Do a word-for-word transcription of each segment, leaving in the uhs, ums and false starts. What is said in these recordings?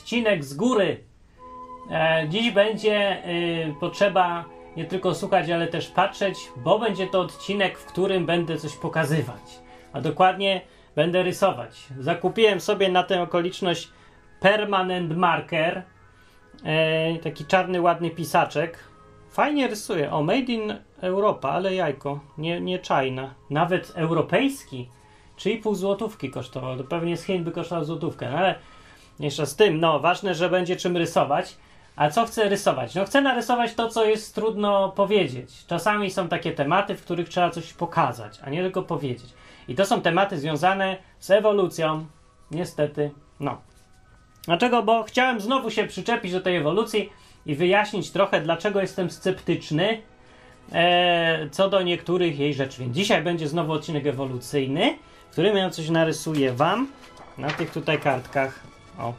odcinek z góry. E, dziś będzie y, potrzeba nie tylko słuchać, ale też patrzeć, bo będzie to odcinek, w którym będę coś pokazywać. A dokładnie będę rysować. Zakupiłem sobie na tę okoliczność permanent marker. E, taki czarny, ładny pisaczek. Fajnie rysuje. O, made in Europa, ale jajko. Nie, nie China. Nawet europejski. trzy i pół złotówki kosztował. To pewnie z Chin by kosztował złotówkę. No ale jeszcze z tym, no ważne, że będzie czym rysować. A co chcę rysować? No chcę narysować to, co jest trudno powiedzieć. Czasami są takie tematy, w których trzeba coś pokazać, a nie tylko powiedzieć. I to są tematy związane z ewolucją. Niestety, no. Dlaczego? Bo chciałem znowu się przyczepić do tej ewolucji i wyjaśnić trochę, dlaczego jestem sceptyczny e, co do niektórych jej rzeczy. Więc dzisiaj będzie znowu odcinek ewolucyjny, w którym ja coś narysuję wam na tych tutaj kartkach. O.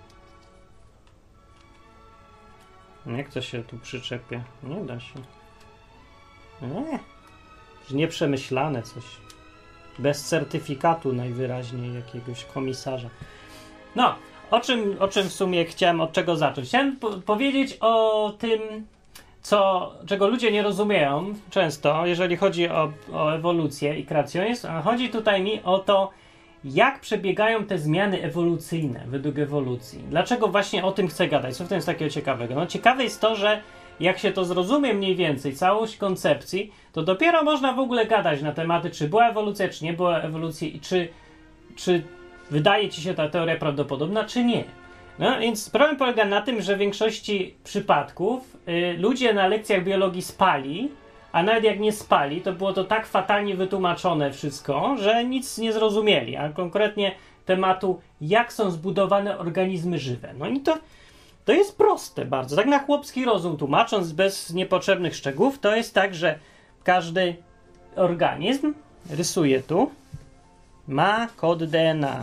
Jak to się tu przyczepia? Nie da się. Nie. Nieprzemyślane coś. Bez certyfikatu najwyraźniej jakiegoś komisarza. No, o czym, o czym w sumie chciałem, od czego zacząć? Chciałem po- powiedzieć o tym, co, czego ludzie nie rozumieją często, jeżeli chodzi o, o ewolucję i kreacjonizm, a chodzi tutaj mi o to, jak przebiegają te zmiany ewolucyjne według ewolucji. Dlaczego właśnie o tym chcę gadać? Co w tym jest takiego ciekawego? No ciekawe jest to, że jak się to zrozumie mniej więcej, całość koncepcji, to dopiero można w ogóle gadać na tematy, czy była ewolucja, czy nie była ewolucja i czy, czy wydaje ci się ta teoria prawdopodobna, czy nie. No więc problem polega na tym, że w większości przypadków y, ludzie na lekcjach biologii spali, a nawet jak nie spali, to było to tak fatalnie wytłumaczone wszystko, że nic nie zrozumieli, a konkretnie tematu, jak są zbudowane organizmy żywe. No i to, to jest proste bardzo. Tak na chłopski rozum tłumacząc, bez niepotrzebnych szczegółów, to jest tak, że każdy organizm, rysuję tu, ma kod D N A.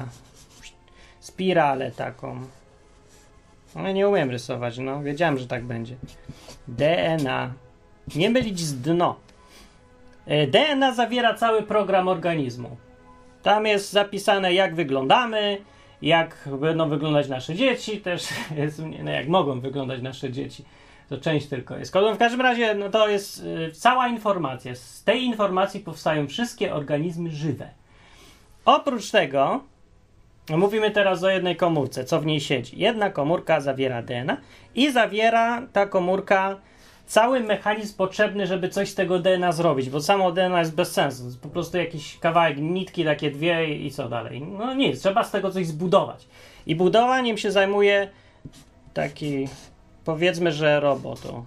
Spiralę taką. No nie umiem rysować, no. Wiedziałem, że tak będzie. D N A. Nie mylić z dno. D N A zawiera cały program organizmu. Tam jest zapisane, jak wyglądamy, jak będą wyglądać nasze dzieci, też jest, no jak mogą wyglądać nasze dzieci. To część tylko jest. W każdym razie, no to jest y, cała informacja. Z tej informacji powstają wszystkie organizmy żywe. Oprócz tego, mówimy teraz o jednej komórce, co w niej siedzi. Jedna komórka zawiera D N A i zawiera ta komórka cały mechanizm potrzebny, żeby coś z tego D N A zrobić, bo samo D N A jest bez sensu. To jest po prostu jakiś kawałek nitki, takie dwie i co dalej. No nic, trzeba z tego coś zbudować. I budowaniem się zajmuje taki, powiedzmy, że robot. O.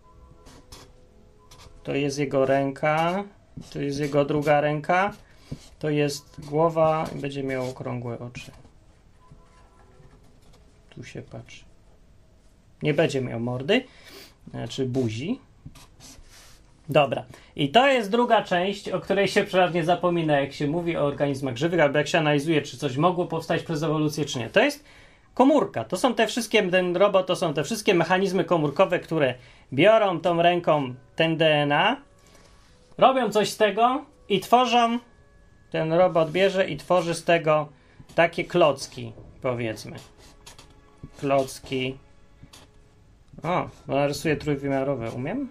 To jest jego ręka, to jest jego druga ręka, to jest głowa i będzie miał okrągłe oczy. Tu się patrzy. Nie będzie miał mordy. Znaczy buzi. Dobra. I to jest druga część, o której się przeważnie zapomina, jak się mówi o organizmach żywych, albo jak się analizuje, czy coś mogło powstać przez ewolucję, czy nie. To jest komórka. To są te wszystkie, ten robot, to są te wszystkie mechanizmy komórkowe, które biorą tą ręką ten D N A, robią coś z tego i tworzą, ten robot bierze i tworzy z tego takie klocki, powiedzmy. Klocki. O, narysuję trójwymiarowe. Umiem?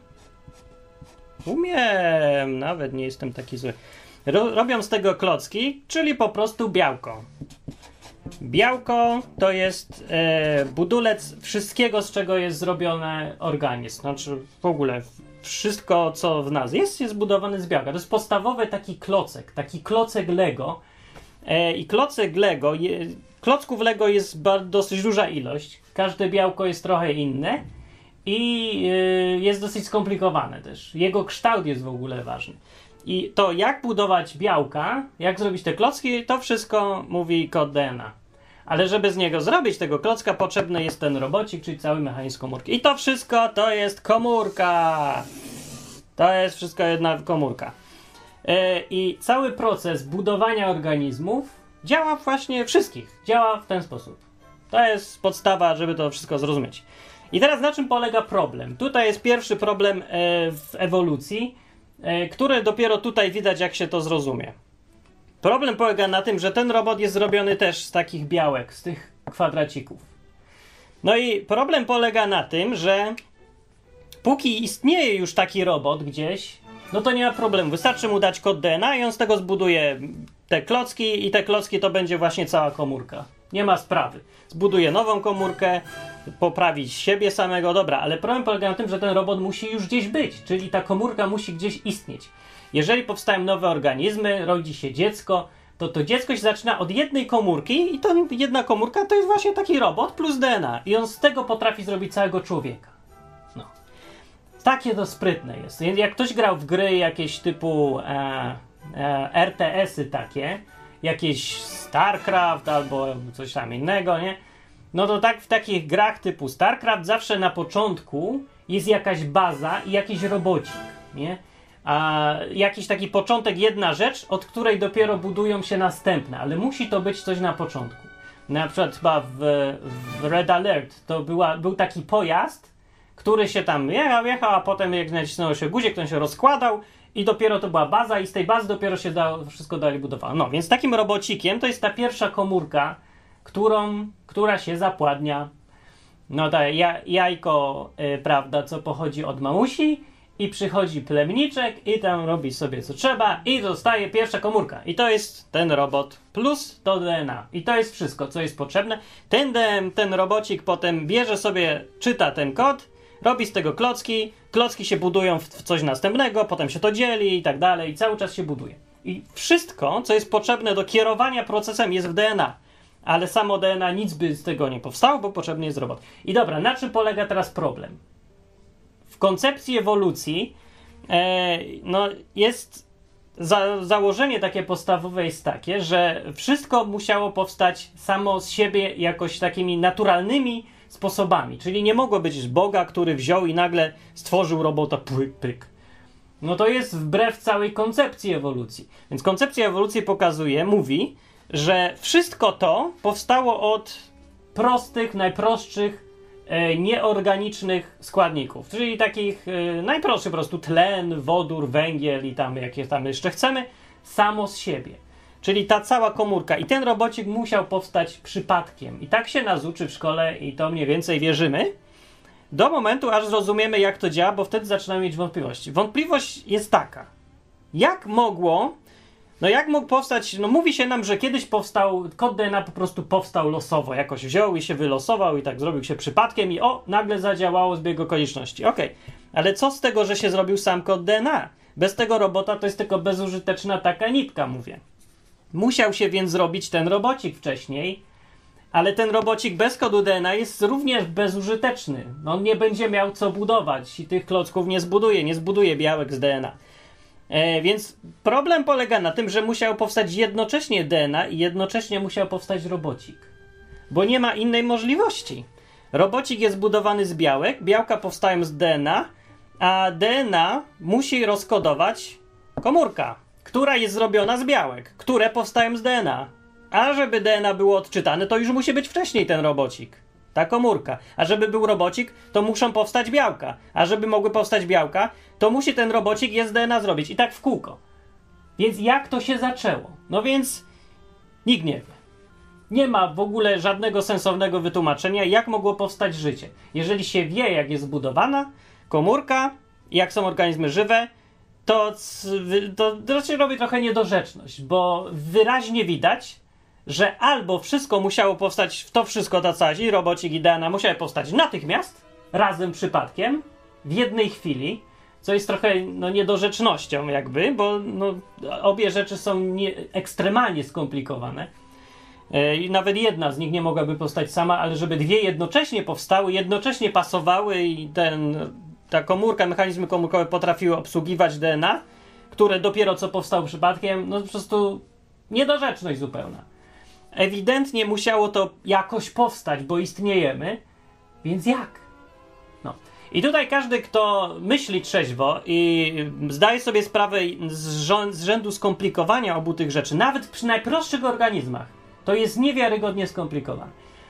Umiem! Nawet nie jestem taki zły. Ro- robią z tego klocki, czyli po prostu białko. Białko to jest e, budulec wszystkiego, z czego jest zrobiony organizm. Znaczy w ogóle wszystko, co w nas jest, jest zbudowane z białka. To jest podstawowy taki klocek, taki klocek Lego. E, I klocek Lego, je, klocków Lego jest ba- dosyć duża ilość. Każde białko jest trochę inne i y, jest dosyć skomplikowane też. Jego kształt jest w ogóle ważny. I to, jak budować białka, jak zrobić te klocki, to wszystko mówi kod D N A. Ale żeby z niego zrobić tego klocka, potrzebny jest ten robocik, czyli cały mechanizm komórki. I to wszystko to jest komórka. To jest wszystko jedna komórka. Yy, I cały proces budowania organizmów działa właśnie wszystkich. Działa w ten sposób. To jest podstawa, żeby to wszystko zrozumieć. I teraz na czym polega problem? Tutaj jest pierwszy problem e, w ewolucji, e, który dopiero tutaj widać, jak się to zrozumie. Problem polega na tym, że ten robot jest zrobiony też z takich białek, z tych kwadracików. No i problem polega na tym, że póki istnieje już taki robot gdzieś, no to nie ma problemu. Wystarczy mu dać kod D N A i on z tego zbuduje te klocki i te klocki to będzie właśnie cała komórka. Nie ma sprawy. Zbuduje nową komórkę, poprawić siebie samego, dobra, ale problem polega na tym, że ten robot musi już gdzieś być, czyli ta komórka musi gdzieś istnieć. Jeżeli powstają nowe organizmy, rodzi się dziecko, to to dziecko się zaczyna od jednej komórki i to jedna komórka to jest właśnie taki robot plus D N A i on z tego potrafi zrobić całego człowieka. No. Takie to sprytne jest. Jak ktoś grał w gry jakieś typu e, e, R T S-y takie, jakieś StarCraft albo coś tam innego, nie? No to tak w takich grach typu StarCraft zawsze na początku jest jakaś baza i jakiś robocik, nie? A jakiś taki początek, jedna rzecz, od której dopiero budują się następne, ale musi to być coś na początku. Na przykład chyba w, w Red Alert to była, był taki pojazd, który się tam jechał, jechał, a potem jak nacisnął się guzik, to on się rozkładał i dopiero to była baza i z tej bazy dopiero się dało, wszystko dalej budowało. No, więc takim robocikiem to jest ta pierwsza komórka, którą, która się zapładnia. No to ja, jajko, yy, prawda, co pochodzi od mamusi i przychodzi plemniczek i tam robi sobie co trzeba i zostaje pierwsza komórka. I to jest ten robot plus to D N A. I to jest wszystko, co jest potrzebne. Ten, ten robocik potem bierze sobie, czyta ten kod, robi z tego klocki, klocki się budują w coś następnego, potem się to dzieli i tak dalej i cały czas się buduje. I wszystko, co jest potrzebne do kierowania procesem jest w D N A. Ale samo D N A nic by z tego nie powstało, bo potrzebny jest robot. I dobra, na czym polega teraz problem? W koncepcji ewolucji e, no jest za, założenie takie podstawowe jest takie, że wszystko musiało powstać samo z siebie jakoś takimi naturalnymi sposobami. Czyli nie mogło być Boga, który wziął i nagle stworzył robota pyk, pyk. No to jest wbrew całej koncepcji ewolucji. Więc koncepcja ewolucji pokazuje, mówi, że wszystko to powstało od prostych, najprostszych, e, nieorganicznych składników. Czyli takich e, najprostszych po prostu tlen, wodór, węgiel i tam jakie tam jeszcze chcemy, samo z siebie. Czyli ta cała komórka i ten robocik musiał powstać przypadkiem. I tak się nas uczy w szkole i to mniej więcej wierzymy. Do momentu, aż zrozumiemy, jak to działa, bo wtedy zaczynamy mieć wątpliwości. Wątpliwość jest taka. Jak mogło, no jak mógł powstać, no mówi się nam, że kiedyś powstał, kod D N A po prostu powstał losowo, jakoś wziął i się wylosował i tak zrobił się przypadkiem i o, nagle zadziałało zbieg okoliczności. Okej, okay. Ale co z tego, że się zrobił sam kod D N A? Bez tego robota to jest tylko bezużyteczna taka nitka, mówię. Musiał się więc zrobić ten robocik wcześniej, ale ten robocik bez kodu D N A jest również bezużyteczny. On nie będzie miał co budować i tych klocków nie zbuduje, nie zbuduje białek z D N A. E, więc problem polega na tym, że musiał powstać jednocześnie D N A i jednocześnie musiał powstać robocik. Bo nie ma innej możliwości. Robocik jest zbudowany z białek, białka powstają z D N A, a D N A musi rozkodować komórka, która jest zrobiona z białek, które powstają z D N A. A żeby D N A było odczytane, to już musi być wcześniej ten robocik. Ta komórka. A żeby był robocik, to muszą powstać białka. A żeby mogły powstać białka, to musi ten robocik je z D N A zrobić. I tak w kółko. Więc jak to się zaczęło? No więc nikt nie wie. Nie ma w ogóle żadnego sensownego wytłumaczenia, jak mogło powstać życie. Jeżeli się wie, jak jest zbudowana komórka, jak są organizmy żywe, to, to, to raczej robi trochę niedorzeczność, bo wyraźnie widać, że albo wszystko musiało powstać, w to wszystko, ta cała i robocik i D N A musiały powstać natychmiast, razem przypadkiem, w jednej chwili, co jest trochę no, niedorzecznością jakby, bo no, obie rzeczy są nie, ekstremalnie skomplikowane. Yy, I nawet jedna z nich nie mogłaby powstać sama, ale żeby dwie jednocześnie powstały, jednocześnie pasowały i ten, ta komórka, mechanizmy komórkowe potrafiły obsługiwać D N A, które dopiero co powstało przypadkiem, no po prostu niedorzeczność zupełna. Ewidentnie musiało to jakoś powstać, bo istniejemy, więc jak? No. I tutaj każdy, kto myśli trzeźwo i zdaje sobie sprawę z, rząd, z rzędu skomplikowania obu tych rzeczy, nawet przy najprostszych organizmach, to jest niewiarygodnie skomplikowane.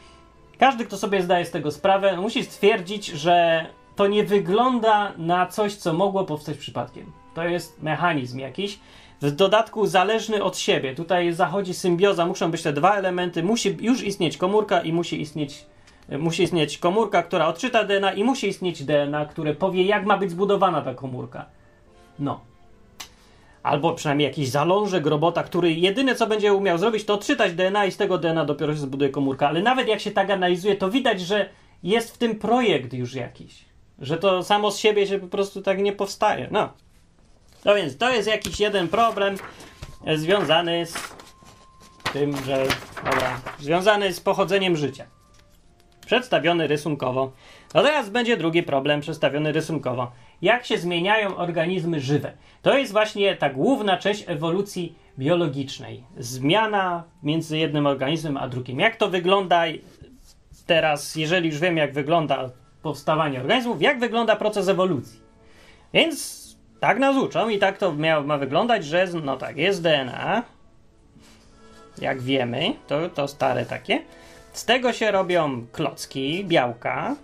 Każdy, kto sobie zdaje z tego sprawę, musi stwierdzić, że to nie wygląda na coś, co mogło powstać przypadkiem. To jest mechanizm jakiś, w dodatku zależny od siebie. Tutaj zachodzi symbioza, muszą być te dwa elementy, musi już istnieć komórka i musi istnieć musi istnieć komórka, która odczyta D N A i musi istnieć D N A, które powie, jak ma być zbudowana ta komórka. No. Albo przynajmniej jakiś zalążek robota, który jedyne co będzie umiał zrobić, to odczytać D N A i z tego D N A dopiero się zbuduje komórka. Ale nawet jak się tak analizuje, to widać, że jest w tym projekt już jakiś. Że to samo z siebie się po prostu tak nie powstaje. No. No więc to jest jakiś jeden problem związany z tym, że... Dobra, związany z pochodzeniem życia. Przedstawiony rysunkowo. No teraz będzie drugi problem przedstawiony rysunkowo. Jak się zmieniają organizmy żywe? To jest właśnie ta główna część ewolucji biologicznej. Zmiana między jednym organizmem a drugim. Jak to wygląda teraz, jeżeli już wiem, jak wygląda powstawanie organizmów, jak wygląda proces ewolucji? Więc tak nas uczą i tak to ma, ma wyglądać, że no tak, jest D N A, jak wiemy, to, to stare takie. Z tego się robią klocki, białka.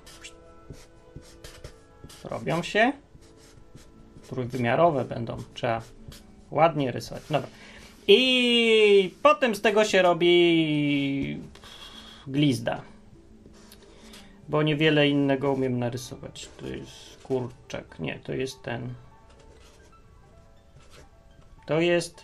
Robią się. Trójwymiarowe będą. Trzeba ładnie rysować. Dobra. I potem z tego się robi glizda. Bo niewiele innego umiem narysować. To jest kurczak. Nie, to jest ten. To jest...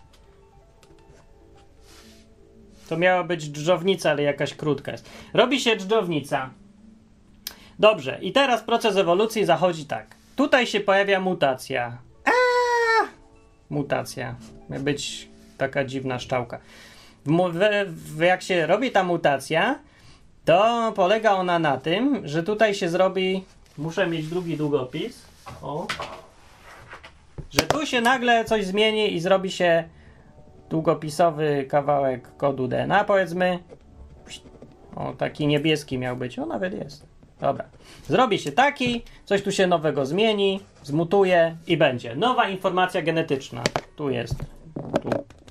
To miała być dżdżownica, ale jakaś krótka jest. Robi się dżdżownica. Dobrze. I teraz proces ewolucji zachodzi tak. Tutaj się pojawia mutacja. Aaaa! Mutacja. Ma być taka dziwna szczałka. W, w, w, jak się robi ta mutacja, to polega ona na tym, że tutaj się zrobi... Muszę mieć drugi długopis. O. Że tu się nagle coś zmieni i zrobi się długopisowy kawałek kodu D N A, powiedzmy. O, taki niebieski miał być. O, nawet jest. Dobra. Zrobi się taki, coś tu się nowego zmieni, zmutuje i będzie. Nowa informacja genetyczna. Tu jest. Tu.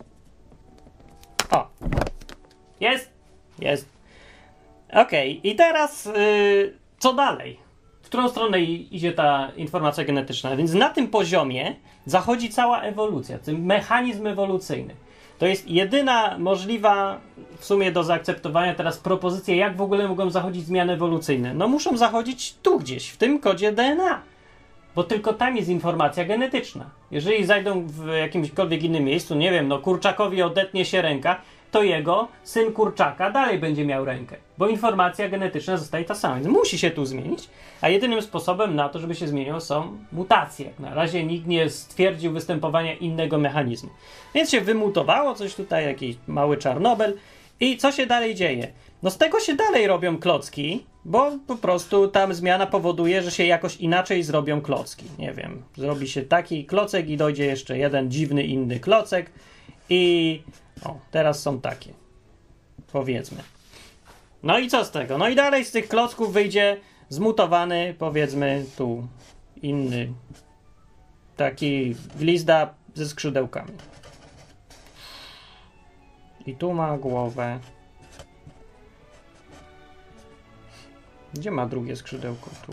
O. Jest? Jest. Okej. Okay. I teraz yy, co dalej? W którą stronę idzie ta informacja genetyczna? Więc na tym poziomie zachodzi cała ewolucja, ten mechanizm ewolucyjny. To jest jedyna możliwa w sumie do zaakceptowania teraz propozycja, jak w ogóle mogą zachodzić zmiany ewolucyjne. No muszą zachodzić tu gdzieś, w tym kodzie D N A, bo tylko tam jest informacja genetyczna. Jeżeli zajdą w jakimkolwiek innym miejscu, nie wiem, no kurczakowi odetnie się ręka, to jego syn kurczaka dalej będzie miał rękę, bo informacja genetyczna zostaje ta sama, więc musi się tu zmienić, a jedynym sposobem na to, żeby się zmieniło, są mutacje. Na razie nikt nie stwierdził występowania innego mechanizmu. Więc się wymutowało coś tutaj, jakiś mały Czarnobyl i co się dalej dzieje? No z tego się dalej robią klocki, bo po prostu tam zmiana powoduje, że się jakoś inaczej zrobią klocki. Nie wiem, zrobi się taki klocek i dojdzie jeszcze jeden dziwny inny klocek i... O, teraz są takie. Powiedzmy. No i co z tego? No i dalej z tych klocków wyjdzie zmutowany, powiedzmy, tu inny. Taki glizda ze skrzydełkami. I tu ma głowę. Gdzie ma drugie skrzydełko? Tu.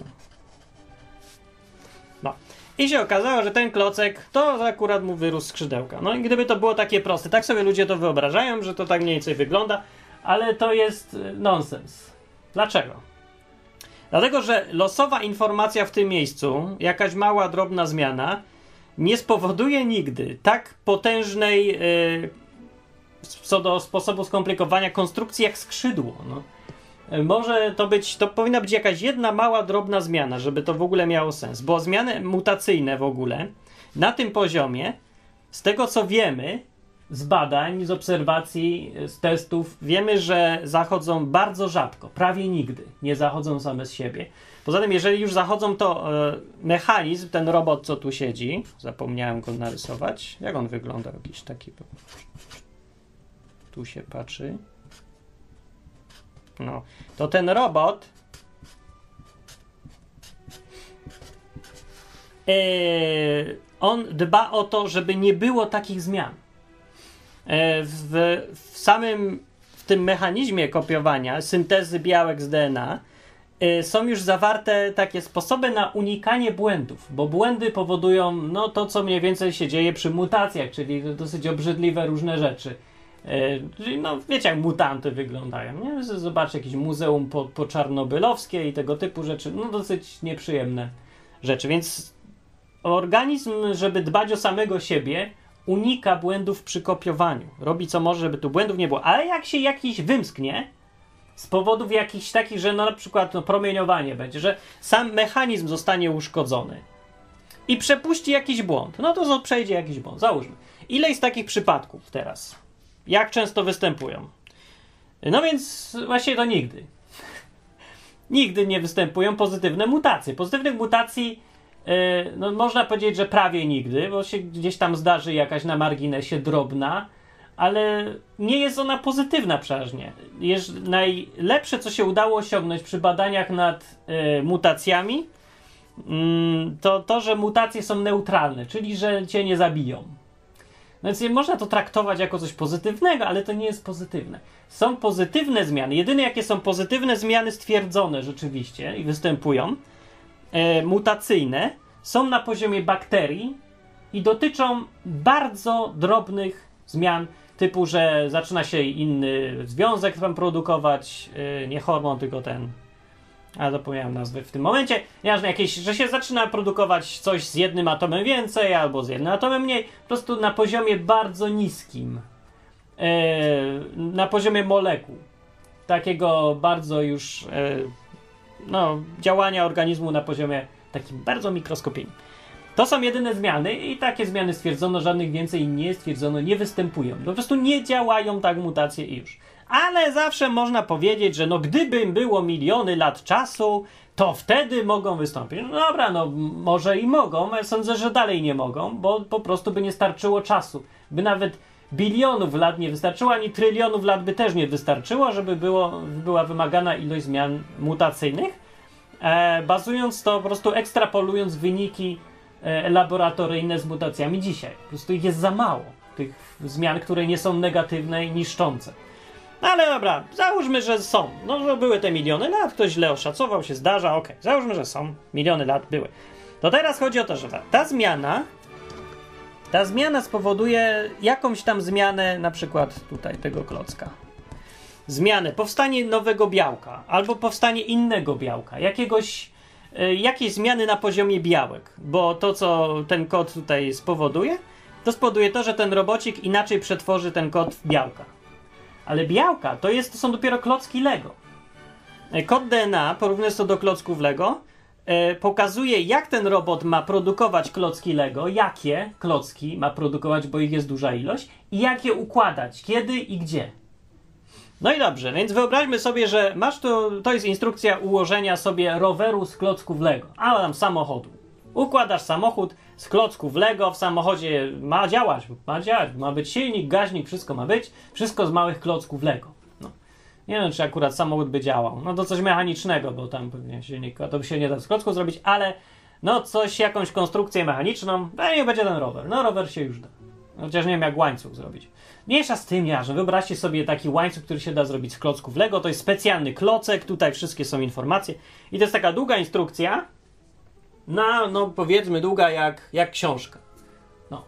No. I się okazało, że ten klocek, to akurat mu wyrósł skrzydełka. No i gdyby to było takie proste, tak sobie ludzie to wyobrażają, że to tak mniej więcej wygląda, ale to jest nonsens. Dlaczego? Dlatego, że losowa informacja w tym miejscu, jakaś mała, drobna zmiana, nie spowoduje nigdy tak potężnej yy, co do sposobu skomplikowania konstrukcji jak skrzydło. No. Może to być, to powinna być jakaś jedna mała, drobna zmiana, żeby to w ogóle miało sens, bo zmiany mutacyjne w ogóle na tym poziomie, z tego co wiemy, z badań, z obserwacji, z testów, wiemy, że zachodzą bardzo rzadko, prawie nigdy nie zachodzą same z siebie. Poza tym, jeżeli już zachodzą, to e, mechanizm, ten robot, co tu siedzi, zapomniałem go narysować, jak on wygląda, jakiś taki, tu się patrzy. No, to ten robot yy, on dba o to, żeby nie było takich zmian. Yy, w, w samym w tym mechanizmie kopiowania, syntezy białek z D N A yy, są już zawarte takie sposoby na unikanie błędów, bo błędy powodują no, to, co mniej więcej się dzieje przy mutacjach, czyli dosyć obrzydliwe różne rzeczy. Yy, no wiecie, jak mutanty wyglądają, nie? Zobaczcie jakieś muzeum po, po czarnobylowskie i tego typu rzeczy, no dosyć nieprzyjemne rzeczy, więc organizm, żeby dbać o samego siebie, unika błędów przy kopiowaniu. Robi co może, żeby tu błędów nie było. Ale jak się jakiś wymsknie, z powodów jakichś takich, że no na przykład no, promieniowanie będzie, że sam mechanizm zostanie uszkodzony i przepuści jakiś błąd, no to przejdzie jakiś błąd. Załóżmy. Ile jest takich przypadków teraz? Jak często występują? No więc właśnie to nigdy. Nigdy nie występują pozytywne mutacje. Pozytywnych mutacji yy, no można powiedzieć, że prawie nigdy, bo się gdzieś tam zdarzy jakaś na marginesie drobna, ale nie jest ona pozytywna przeważnie. Jeż najlepsze, co się udało osiągnąć przy badaniach nad y, mutacjami, y, to to, że mutacje są neutralne, czyli że cię nie zabiją. No więc można to traktować jako coś pozytywnego, ale to nie jest pozytywne. Są pozytywne zmiany. Jedyne jakie są pozytywne zmiany stwierdzone rzeczywiście i występują, y, mutacyjne, są na poziomie bakterii i dotyczą bardzo drobnych zmian, typu, że zaczyna się inny związek tam produkować, yy, nie hormon, tylko ten, a zapomniałem nazwy w tym momencie, nieważne, jakieś, że się zaczyna produkować coś z jednym atomem więcej, albo z jednym atomem mniej, po prostu na poziomie bardzo niskim, yy, na poziomie molekuł, takiego bardzo już, yy, no, działania organizmu na poziomie takim bardzo mikroskopijnym. To są jedyne zmiany i takie zmiany stwierdzono, żadnych więcej nie stwierdzono, nie występują. Po prostu nie działają tak mutacje i już. Ale zawsze można powiedzieć, że no gdyby było miliony lat czasu, to wtedy mogą wystąpić. No dobra, no może i mogą, ale sądzę, że dalej nie mogą, bo po prostu by nie starczyło czasu. By nawet bilionów lat nie wystarczyło, ani trylionów lat by też nie wystarczyło, żeby było, była wymagana ilość zmian mutacyjnych, e, bazując to po prostu ekstrapolując wyniki laboratoryjne z mutacjami dzisiaj. Po prostu ich jest za mało, tych zmian, które nie są negatywne i niszczące. No ale dobra, załóżmy, że są. No, że były te miliony lat, ktoś źle oszacował, się zdarza, okej. Okay. Załóżmy, że są. Miliony lat były. To teraz chodzi o to, że ta, ta zmiana ta zmiana spowoduje jakąś tam zmianę, na przykład tutaj tego klocka. Zmianę, powstanie nowego białka, albo powstanie innego białka, jakiegoś jakieś zmiany na poziomie białek, bo to, co ten kod tutaj spowoduje, to spowoduje to, że ten robocik inaczej przetworzy ten kod w białka. Ale białka to, jest, to są dopiero klocki Lego. Kod D N A, porównując to do klocków Lego, e, pokazuje, jak ten robot ma produkować klocki Lego, jakie klocki ma produkować, bo ich jest duża ilość, i jak je układać, kiedy i gdzie. No i dobrze, więc wyobraźmy sobie, że masz to, to jest instrukcja ułożenia sobie roweru z klocków Lego, a tam samochodu. Układasz samochód z klocków Lego, w samochodzie ma działać, ma działać, ma być silnik, gaźnik, wszystko ma być, wszystko z małych klocków Lego. No. Nie wiem, czy akurat samochód by działał, no to coś mechanicznego, bo tam pewnie silnik, to by się nie da z klocków zrobić, ale no coś, jakąś konstrukcję mechaniczną, no i będzie ten rower, no rower się już da. Chociaż nie wiem, jak łańcuch zrobić. Mniejsza z tym, ja, że wyobraźcie sobie taki łańcuch, który się da zrobić z klocków Lego. To jest specjalny klocek, tutaj wszystkie są informacje. I to jest taka długa instrukcja, na, no powiedzmy długa jak, jak książka. No.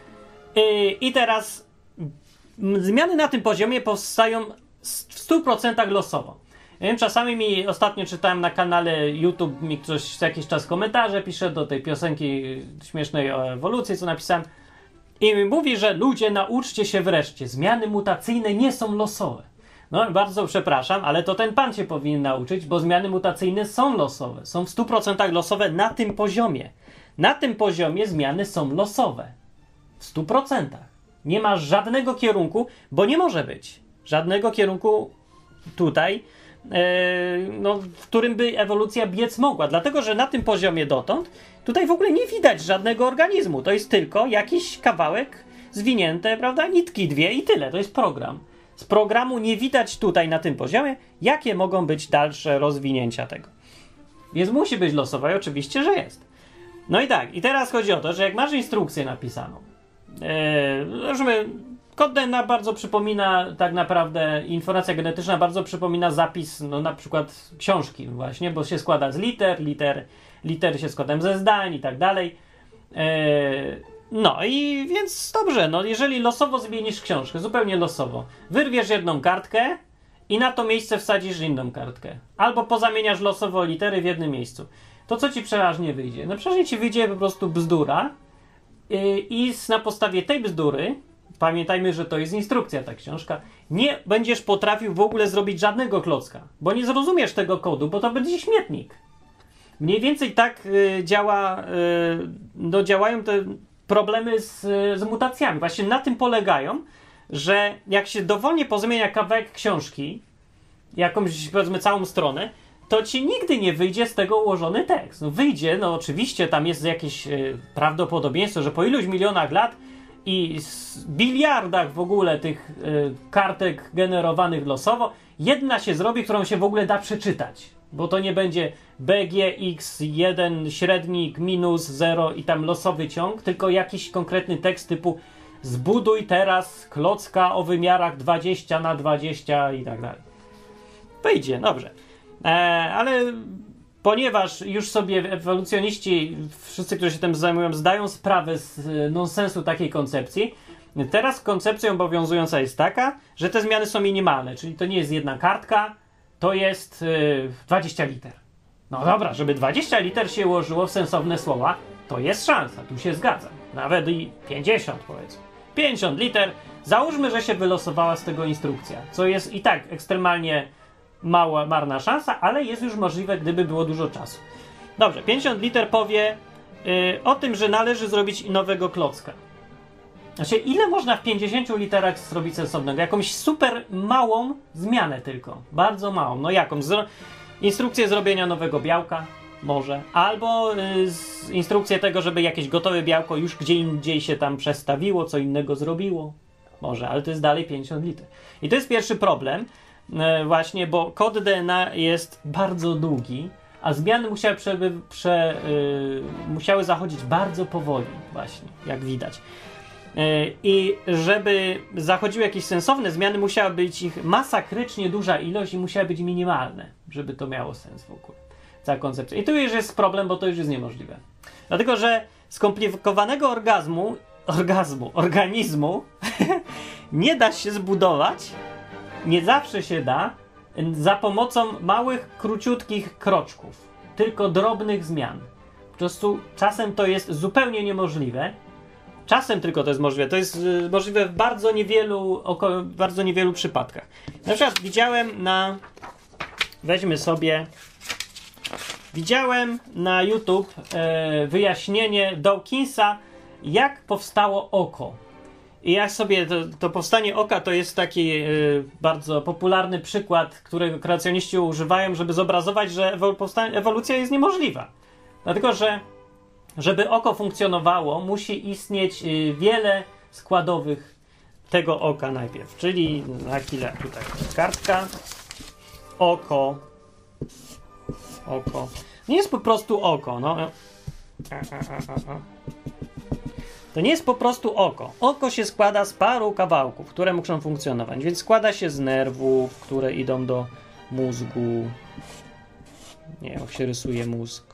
I, I teraz zmiany na tym poziomie powstają w stu procentach losowo. Ja wiem, czasami mi ostatnio czytałem na kanale YouTube, mi ktoś co jakiś czas komentarze pisze do tej piosenki śmiesznej o ewolucji, co napisałem. I mówi, że ludzie, nauczcie się wreszcie, zmiany mutacyjne nie są losowe. No bardzo przepraszam, ale to ten pan się powinien nauczyć, bo zmiany mutacyjne są losowe. Są w stu procentach losowe na tym poziomie. Na tym poziomie zmiany są losowe. W stu procentach. Nie ma żadnego kierunku, bo nie może być żadnego kierunku tutaj, yy, no, w którym by ewolucja biec mogła. Dlatego, że na tym poziomie dotąd tutaj w ogóle nie widać żadnego organizmu. To jest tylko jakiś kawałek zwinięte, prawda, nitki dwie i tyle. To jest program. Z programu nie widać tutaj na tym poziomie, jakie mogą być dalsze rozwinięcia tego. Więc musi być losowe, oczywiście, że jest. No i tak, i teraz chodzi o to, że jak masz instrukcję napisaną, yy, kod D N A bardzo przypomina tak naprawdę, informacja genetyczna bardzo przypomina zapis, no na przykład książki właśnie, bo się składa z liter, liter, litery się składają ze zdań i tak dalej. Yy, No i więc dobrze, no jeżeli losowo zmienisz książkę, zupełnie losowo, wyrwiesz jedną kartkę i na to miejsce wsadzisz inną kartkę. Albo pozamieniasz losowo litery w jednym miejscu. To co ci przeważnie wyjdzie? No przeważnie ci wyjdzie po prostu bzdura yy, i na podstawie tej bzdury, pamiętajmy, że to jest instrukcja ta książka, nie będziesz potrafił w ogóle zrobić żadnego klocka, bo nie zrozumiesz tego kodu, bo to będzie śmietnik. Mniej więcej tak y, działa, y, no działają te problemy z, z mutacjami. Właśnie na tym polegają, że jak się dowolnie pozmienia kawałek książki, jakąś powiedzmy całą stronę, to ci nigdy nie wyjdzie z tego ułożony tekst. No wyjdzie, no oczywiście tam jest jakieś y, prawdopodobieństwo, że po iluś milionach lat i z biliardach w ogóle tych y, kartek generowanych losowo, jedna się zrobi, którą się w ogóle da przeczytać. Bo to nie będzie B G X jeden średnik minus zero i tam losowy ciąg, tylko jakiś konkretny tekst typu zbuduj teraz klocka o wymiarach dwadzieścia na dwadzieścia i tak dalej. Wyjdzie, dobrze. E, ale ponieważ już sobie ewolucjoniści, wszyscy, którzy się tym zajmują, zdają sprawę z nonsensu takiej koncepcji, teraz koncepcja obowiązująca jest taka, że te zmiany są minimalne, czyli to nie jest jedna kartka, to jest yy, dwadzieścia liter. No dobra, żeby dwadzieścia liter się ułożyło w sensowne słowa, to jest szansa, tu się zgadzam. Nawet i pięćdziesiąt powiedzmy. pięćdziesiąt liter, załóżmy, że się wylosowała z tego instrukcja, co jest i tak ekstremalnie mała, marna szansa, ale jest już możliwe, gdyby było dużo czasu. Dobrze, pięćdziesiąt liter powie yy, o tym, że należy zrobić nowego klocka. Znaczy, ile można w pięćdziesięciu literach zrobić sensownego? Jakąś super małą zmianę tylko. Bardzo małą. No jaką? Zro- instrukcję zrobienia nowego białka? Może. Albo y, z- instrukcję tego, żeby jakieś gotowe białko już gdzie indziej się tam przestawiło, co innego zrobiło? Może, ale to jest dalej pięćdziesiąt liter. I to jest pierwszy problem, y, właśnie, bo kod D N A jest bardzo długi, a zmiany musiały, przeby, prze, y, musiały zachodzić bardzo powoli, właśnie, jak widać. I żeby zachodziły jakieś sensowne zmiany, musiała być ich masakrycznie duża ilość i musiały być minimalne, żeby to miało sens w ogóle. Cała koncepcja. I tu już jest problem, bo to już jest niemożliwe. Dlatego, że skomplikowanego orgazmu, orgazmu, organizmu nie da się zbudować, nie zawsze się da, za pomocą małych, króciutkich kroczków, tylko drobnych zmian. Po prostu czasem to jest zupełnie niemożliwe. Czasem tylko to jest możliwe. To jest y, możliwe w bardzo niewielu, oko, bardzo niewielu przypadkach. Na przykład widziałem na... Weźmy sobie... Widziałem na YouTube e, wyjaśnienie Dawkinsa, jak powstało oko. I jak sobie... To, to powstanie oka to jest taki e, bardzo popularny przykład, którego kreacjoniści używają, żeby zobrazować, że ewol- powsta- ewolucja jest niemożliwa. Dlatego, że żeby oko funkcjonowało, musi istnieć y, wiele składowych tego oka najpierw. Czyli na chwilę tutaj kartka, oko, oko. Nie jest po prostu oko, no. A, a, a, a. To nie jest po prostu oko. Oko się składa z paru kawałków, które muszą funkcjonować, więc składa się z nerwów, które idą do mózgu. Nie, jak się rysuje mózg.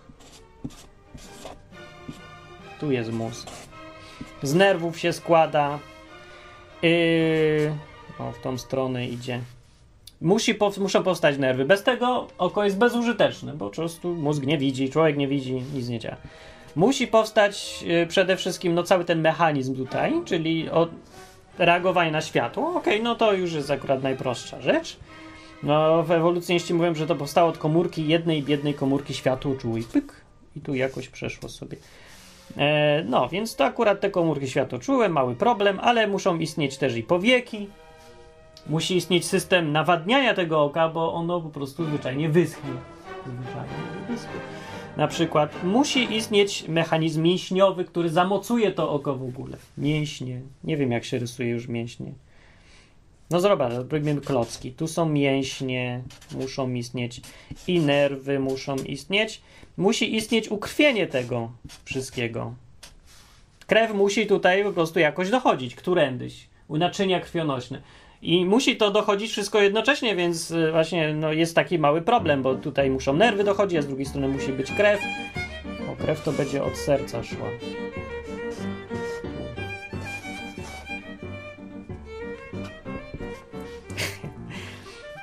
Tu jest mózg. Z nerwów się składa. Yy, o, w tą stronę idzie. Musi pow- muszą powstać nerwy. Bez tego oko jest bezużyteczne, bo po prostu mózg nie widzi, człowiek nie widzi, nic nie działa. Musi powstać yy, przede wszystkim no, cały ten mechanizm tutaj, czyli od reagowanie na światło. Okej, okay, no to już jest akurat najprostsza rzecz. No, w ewolucjoniści mówią, że to powstało od komórki, jednej biednej komórki światłoczułej. Pyk. I tu jakoś przeszło sobie. E, no, więc to akurat te komórki światłoczułe, mały problem, ale muszą istnieć też i powieki. Musi istnieć system nawadniania tego oka, bo ono po prostu zwyczajnie wyschnie. Zwyczajnie wyschnie. Na przykład musi istnieć mechanizm mięśniowy, który zamocuje to oko w ogóle. Mięśnie. Nie wiem, jak się rysuje już mięśnie. No zobacz, robimy klocki. Tu są mięśnie, muszą istnieć i nerwy muszą istnieć. Musi istnieć ukrwienie tego wszystkiego. Krew musi tutaj po prostu jakoś dochodzić, którędyś, u naczynia krwionośne. I musi to dochodzić wszystko jednocześnie, więc właśnie no, jest taki mały problem, bo tutaj muszą nerwy dochodzić, a z drugiej strony musi być krew. O, krew to będzie od serca szła.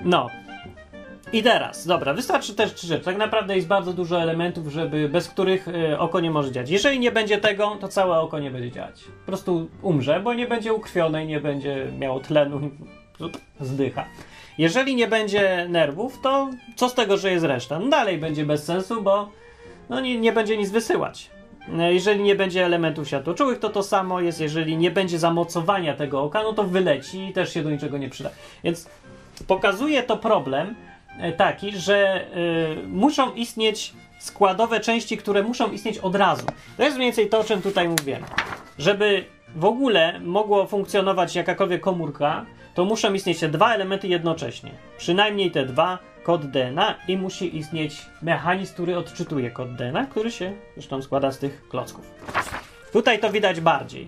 No. I teraz, dobra, wystarczy też trzy rzeczy. Tak naprawdę jest bardzo dużo elementów, żeby, bez których y, oko nie może działać. Jeżeli nie będzie tego, to całe oko nie będzie działać. Po prostu umrze, bo nie będzie ukrwione i nie będzie miało tlenu i zdycha. Jeżeli nie będzie nerwów, to co z tego, że jest reszta? No dalej będzie bez sensu, bo no, nie, nie będzie nic wysyłać. Jeżeli nie będzie elementów światłoczułych, to to samo jest. Jeżeli nie będzie zamocowania tego oka, no to wyleci i też się do niczego nie przyda. Więc pokazuje to problem taki, że y, muszą istnieć składowe części, które muszą istnieć od razu. To jest mniej więcej to, o czym tutaj mówiłem. Żeby w ogóle mogło funkcjonować jakakolwiek komórka, to muszą istnieć te dwa elementy jednocześnie. Przynajmniej te dwa, kod D N A, i musi istnieć mechanizm, który odczytuje kod D N A, który się zresztą składa z tych klocków. Tutaj to widać bardziej.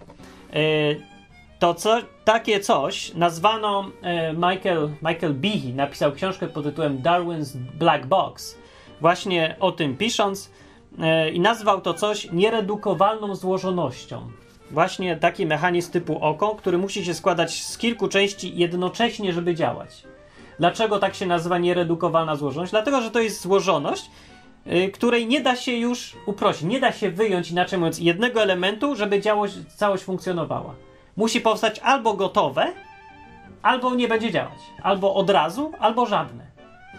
Y, To co, takie coś nazwano e, Michael, Michael Behe napisał książkę pod tytułem Darwin's Black Box, właśnie o tym pisząc, e, i nazwał to coś nieredukowalną złożonością. Właśnie taki mechanizm typu oko, który musi się składać z kilku części jednocześnie, żeby działać. Dlaczego tak się nazywa nieredukowalna złożoność? Dlatego, że to jest złożoność, y, której nie da się już uprościć, nie da się wyjąć, inaczej mówiąc, jednego elementu, żeby działość, całość funkcjonowała. Musi powstać albo gotowe, albo nie będzie działać. Albo od razu, albo żadne.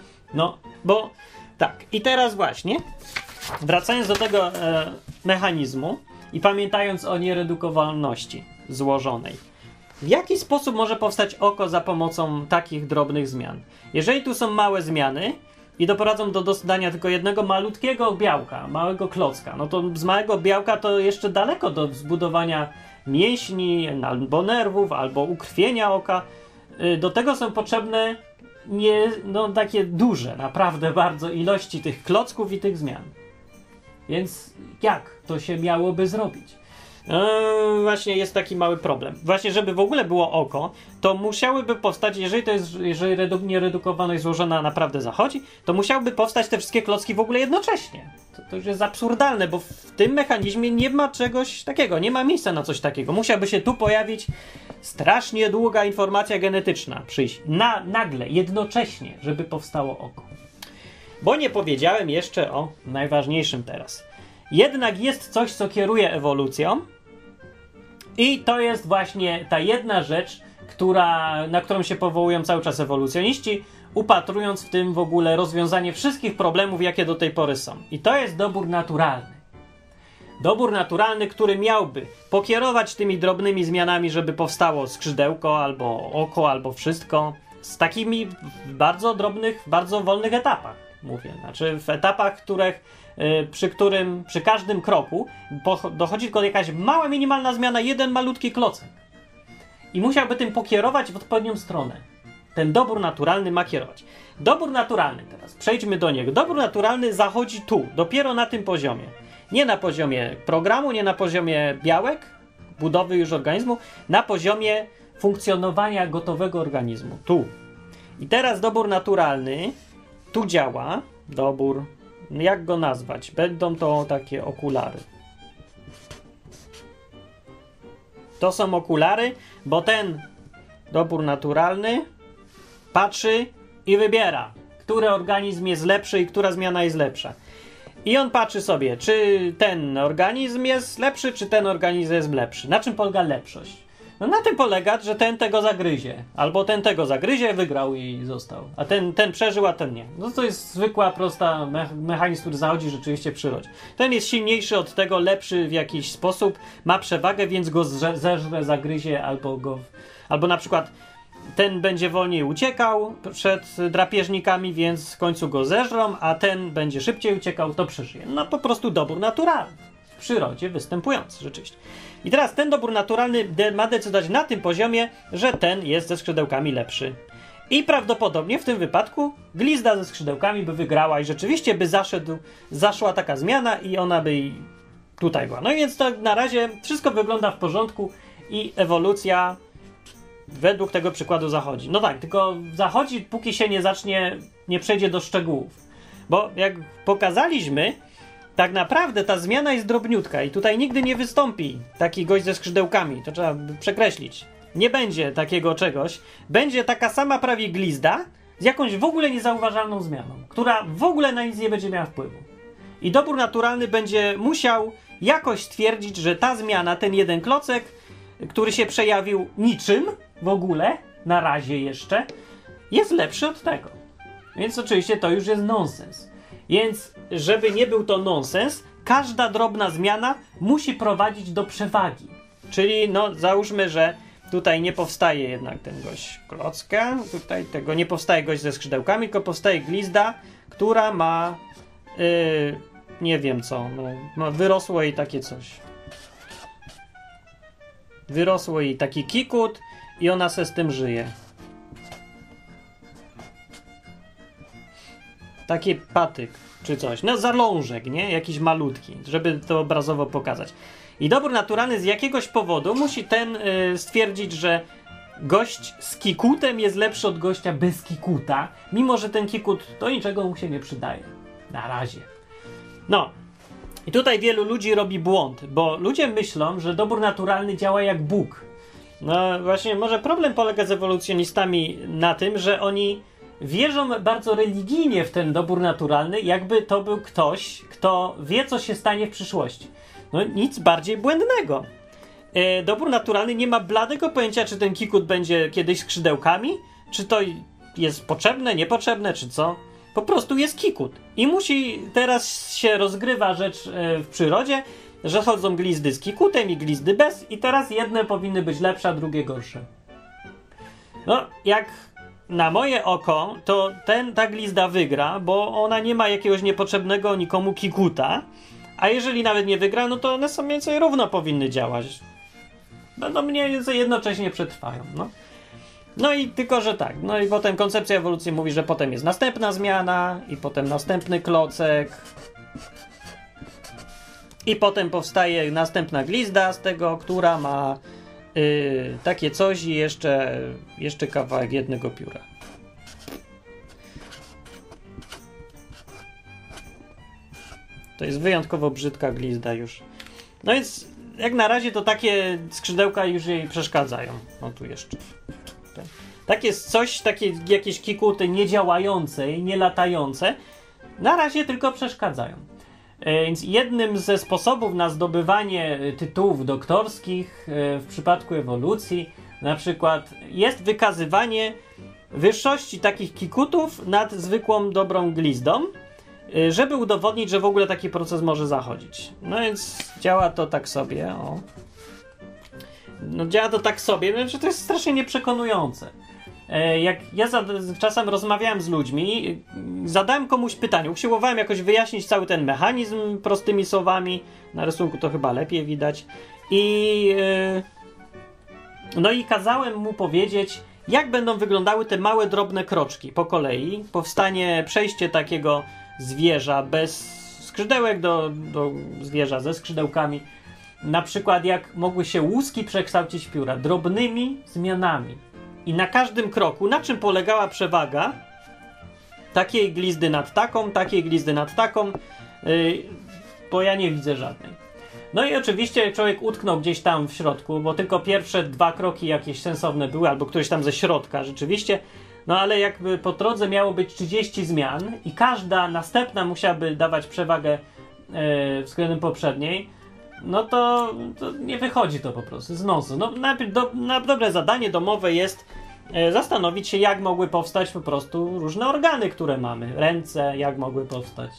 No, bo tak. I teraz właśnie, wracając do tego e, mechanizmu i pamiętając o nieredukowalności złożonej. W jaki sposób może powstać oko za pomocą takich drobnych zmian? Jeżeli tu są małe zmiany i doprowadzą do dodania tylko jednego malutkiego białka, małego klocka, no to z małego białka to jeszcze daleko do zbudowania mięśni, albo nerwów, albo ukrwienia oka. Do tego są potrzebne nie, no, takie duże, naprawdę bardzo ilości tych klocków i tych zmian. Więc jak to się miałoby zrobić? Eee, właśnie jest taki mały problem. Właśnie, żeby w ogóle było oko, to musiałyby powstać, jeżeli to jest, jeżeli redu, nieredukowaność złożona naprawdę zachodzi, to musiałyby powstać te wszystkie klocki w ogóle jednocześnie. To, to już jest absurdalne, bo w tym mechanizmie nie ma czegoś takiego, nie ma miejsca na coś takiego. Musiałaby się tu pojawić strasznie długa informacja genetyczna, przyjść na, nagle, jednocześnie, żeby powstało oko. Bo nie powiedziałem jeszcze o najważniejszym teraz. Jednak jest coś, co kieruje ewolucją, i to jest właśnie ta jedna rzecz, która, na którą się powołują cały czas ewolucjoniści, upatrując w tym w ogóle rozwiązanie wszystkich problemów, jakie do tej pory są. I to jest dobór naturalny. Dobór naturalny, który miałby pokierować tymi drobnymi zmianami, żeby powstało skrzydełko, albo oko, albo wszystko, z takimi bardzo drobnych, bardzo wolnych etapach, mówię. Znaczy w etapach, których przy którym, przy każdym kroku dochodzi tylko jakaś mała, minimalna zmiana, jeden malutki klocek. I musiałby tym pokierować w odpowiednią stronę. Ten dobór naturalny ma kierować. Dobór naturalny teraz, przejdźmy do niego. Dobór naturalny zachodzi tu, dopiero na tym poziomie. Nie na poziomie programu, nie na poziomie białek, budowy już organizmu, na poziomie funkcjonowania gotowego organizmu. Tu. I teraz dobór naturalny tu działa. Dobór, jak go nazwać? Będą to takie okulary. To są okulary, bo ten dobór naturalny patrzy i wybiera, który organizm jest lepszy i która zmiana jest lepsza. I on patrzy sobie, czy ten organizm jest lepszy, czy ten organizm jest lepszy. Na czym polega lepszość? No na tym polega, że ten tego zagryzie. Albo ten tego zagryzie, wygrał i został. A ten, ten przeżył, a ten nie. No to jest zwykła, prosta me- mechanizm, który zachodzi rzeczywiście w przyrodzie. Ten jest silniejszy od tego, lepszy w jakiś sposób, ma przewagę, więc go zże- zeżre, zagryzie, albo go... Albo na przykład ten będzie wolniej uciekał przed drapieżnikami, więc w końcu go zeżrą, a ten będzie szybciej uciekał, to przeżyje. No po prostu dobór naturalny. W przyrodzie występujący, rzeczywiście. I teraz ten dobór naturalny de- ma decydować na tym poziomie, że ten jest ze skrzydełkami lepszy. I prawdopodobnie w tym wypadku glizda ze skrzydełkami by wygrała i rzeczywiście by zaszedł, zaszła taka zmiana i ona by tutaj była. No i więc to na razie wszystko wygląda w porządku i ewolucja według tego przykładu zachodzi. No tak, tylko zachodzi, póki się nie zacznie, nie przejdzie do szczegółów. Bo jak pokazaliśmy, tak naprawdę ta zmiana jest drobniutka i tutaj nigdy nie wystąpi taki gość ze skrzydełkami. To trzeba przekreślić. Nie będzie takiego czegoś. Będzie taka sama prawie glizda, z jakąś w ogóle niezauważalną zmianą, która w ogóle na nic nie będzie miała wpływu. I dobór naturalny będzie musiał jakoś stwierdzić, że ta zmiana, ten jeden klocek, który się przejawił niczym w ogóle, na razie jeszcze, jest lepszy od tego. Więc oczywiście to już jest nonsens. Więc, żeby nie był to nonsens, każda drobna zmiana musi prowadzić do przewagi. Czyli, no, załóżmy, że tutaj nie powstaje jednak ten gość klocka, tutaj tego nie powstaje gość ze skrzydełkami, tylko powstaje glizda, która ma, yy, nie wiem co, no, no, wyrosło jej takie coś. Wyrosło jej taki kikut i ona se z tym żyje. Taki patyk, czy coś. No zalążek, nie? Jakiś malutki, żeby to obrazowo pokazać. I dobór naturalny z jakiegoś powodu musi ten y, stwierdzić, że gość z kikutem jest lepszy od gościa bez kikuta, mimo że ten kikut do niczego mu się nie przydaje. Na razie. No. I tutaj wielu ludzi robi błąd, bo ludzie myślą, że dobór naturalny działa jak Bóg. No właśnie, może problem polega z ewolucjonistami na tym, że oni wierzą bardzo religijnie w ten dobór naturalny, jakby to był ktoś, kto wie, co się stanie w przyszłości. No nic bardziej błędnego. E, dobór naturalny nie ma bladego pojęcia, czy ten kikut będzie kiedyś skrzydełkami, czy to jest potrzebne, niepotrzebne, czy co. Po prostu jest kikut. I musi, teraz się rozgrywa rzecz e, w przyrodzie, że chodzą glizdy z kikutem i glizdy bez i teraz jedne powinny być lepsze, a drugie gorsze. No, jak na moje oko, to ten, ta glizda wygra, bo ona nie ma jakiegoś niepotrzebnego nikomu kikuta, a jeżeli nawet nie wygra, no to one są mniej więcej równo powinny działać. Będą mniej więcej jednocześnie przetrwają, no. No i tylko, że tak. No i potem koncepcja ewolucji mówi, że potem jest następna zmiana i potem następny klocek i potem powstaje następna glizda z tego, która ma yy, takie coś i jeszcze, jeszcze kawałek jednego pióra. To jest wyjątkowo brzydka glizda już. No więc jak na razie to takie skrzydełka już jej przeszkadzają. No tu jeszcze. Takie coś, takie jakieś kikuty niedziałające i nie latające na razie tylko przeszkadzają. E, więc jednym ze sposobów na zdobywanie tytułów doktorskich e, w przypadku ewolucji na przykład jest wykazywanie wyższości takich kikutów nad zwykłą dobrą glizdą, e, żeby udowodnić, że w ogóle taki proces może zachodzić. No więc działa to tak sobie. O. No działa to tak sobie, znaczy to jest strasznie nieprzekonujące. Jak ja za, czasem rozmawiałem z ludźmi, zadałem komuś pytanie, usiłowałem jakoś wyjaśnić cały ten mechanizm prostymi słowami, na rysunku to chyba lepiej widać, i yy, no i kazałem mu powiedzieć, jak będą wyglądały te małe, drobne kroczki po kolei, powstanie przejście takiego zwierza bez skrzydełek do, do zwierza ze skrzydełkami, na przykład jak mogły się łuski przekształcić w pióra, drobnymi zmianami. I na każdym kroku, na czym polegała przewaga takiej glizdy nad taką, takiej glizdy nad taką, yy, bo ja nie widzę żadnej. No i oczywiście człowiek utknął gdzieś tam w środku, bo tylko pierwsze dwa kroki jakieś sensowne były, albo któryś tam ze środka rzeczywiście, no ale jakby po drodze miało być trzydzieści zmian i każda następna musiałaby dawać przewagę yy, względem poprzedniej, no to, to nie wychodzi to po prostu z nosu. No, najpierw do, na dobre zadanie domowe jest e, zastanowić się, jak mogły powstać po prostu różne organy, które mamy. Ręce, jak mogły powstać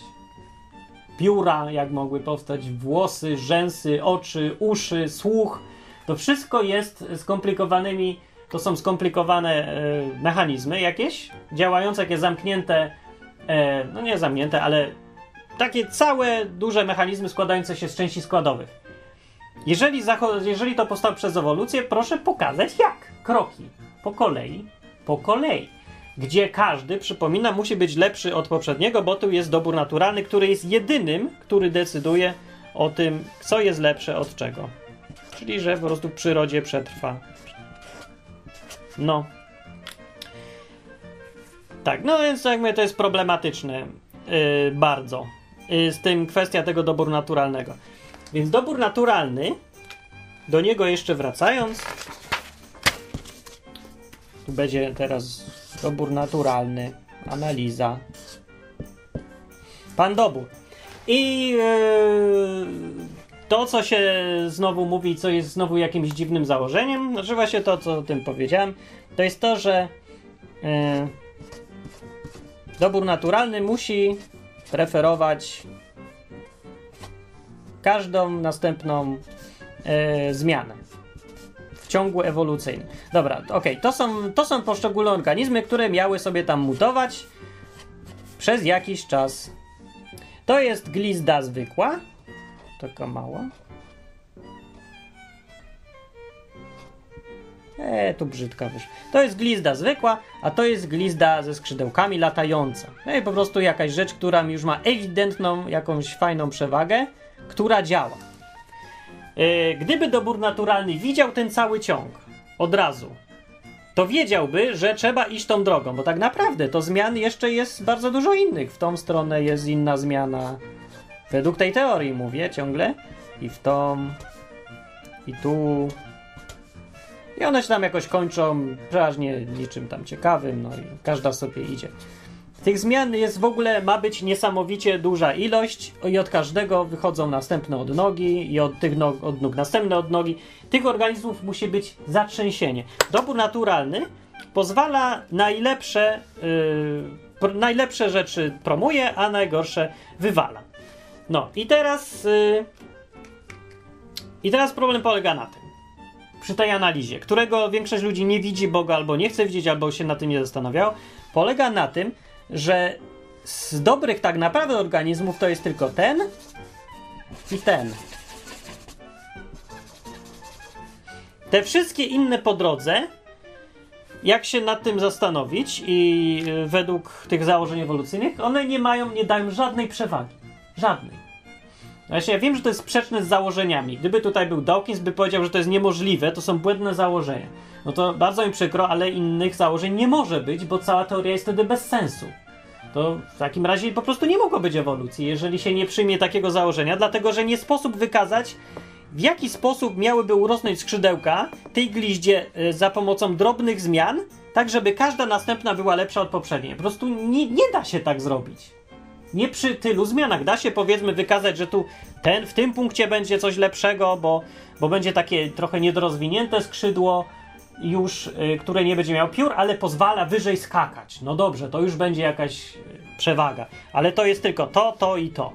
pióra, jak mogły powstać włosy, rzęsy, oczy, uszy, słuch. To wszystko jest skomplikowanymi, to są skomplikowane e, mechanizmy jakieś, działające, jakieś zamknięte, e, no nie zamknięte, ale takie całe, duże mechanizmy składające się z części składowych. Jeżeli, jeżeli to powstało przez ewolucję, proszę pokazać jak. Kroki. Po kolei. Po kolei. Gdzie każdy, przypominam, musi być lepszy od poprzedniego, bo tu jest dobór naturalny, który jest jedynym, który decyduje o tym, co jest lepsze od czego. Czyli, że po prostu w przyrodzie przetrwa. No. Tak, no więc jak mówię, to jest problematyczne. Yy, bardzo. Z tym kwestia tego doboru naturalnego. Więc dobór naturalny, do niego jeszcze wracając, tu będzie teraz Dobór naturalny. Analiza. Pan dobór. I yy, to, co się znowu mówi, co jest znowu jakimś dziwnym założeniem, znaczy właśnie to, co o tym powiedziałem, to jest to, że yy, dobór naturalny musi preferować każdą następną yy, zmianę w ciągu ewolucyjnym. Dobra, okej, okay. to, są, to są poszczególne organizmy, które miały sobie tam mutować przez jakiś czas. To jest glizda zwykła, taka mała. Eee, tu brzydka wyszła. To jest glizda zwykła, a to jest glizda ze skrzydełkami latająca. No i po prostu jakaś rzecz, która już ma ewidentną, jakąś fajną przewagę, która działa. Eee, gdyby dobór naturalny widział ten cały ciąg od razu, to wiedziałby, że trzeba iść tą drogą, bo tak naprawdę to zmian jeszcze jest bardzo dużo innych. W tą stronę jest inna zmiana, według tej teorii mówię ciągle, i w tą, i tu. I one się tam jakoś kończą, przeważnie niczym tam ciekawym, no i każda sobie idzie. Tych zmian jest w ogóle, ma być niesamowicie duża ilość i od każdego wychodzą następne odnogi i od tych nog, odnóg następne odnogi. Tych organizmów musi być zatrzęsienie. Dobór naturalny pozwala najlepsze, yy, najlepsze rzeczy promuje, a najgorsze wywala. No i teraz yy, i teraz problem polega na tym, przy tej analizie, którego większość ludzi nie widzi, bo go albo nie chce widzieć, albo się na tym nie zastanawiało, polega na tym, że z dobrych tak naprawdę organizmów to jest tylko ten i ten. Te wszystkie inne po drodze, jak się nad tym zastanowić i według tych założeń ewolucyjnych, one nie mają, nie dają żadnej przewagi. Żadnej. Właśnie ja wiem, że to jest sprzeczne z założeniami. Gdyby tutaj był Dawkins, by powiedział, że to jest niemożliwe, to są błędne założenia. No to bardzo mi przykro, ale innych założeń nie może być, bo cała teoria jest wtedy bez sensu. To w takim razie po prostu nie mogło być ewolucji, jeżeli się nie przyjmie takiego założenia, dlatego że nie sposób wykazać, w jaki sposób miałyby urosnąć skrzydełka tej gliździe y, za pomocą drobnych zmian, tak żeby każda następna była lepsza od poprzedniej. Po prostu nie, nie da się tak zrobić. Nie przy tylu zmianach. Da się powiedzmy wykazać, że tu ten, w tym punkcie będzie coś lepszego, bo, bo będzie takie trochę niedorozwinięte skrzydło już, y, które nie będzie miało piór, ale pozwala wyżej skakać. No dobrze, to już będzie jakaś y, przewaga. Ale to jest tylko to, to i to.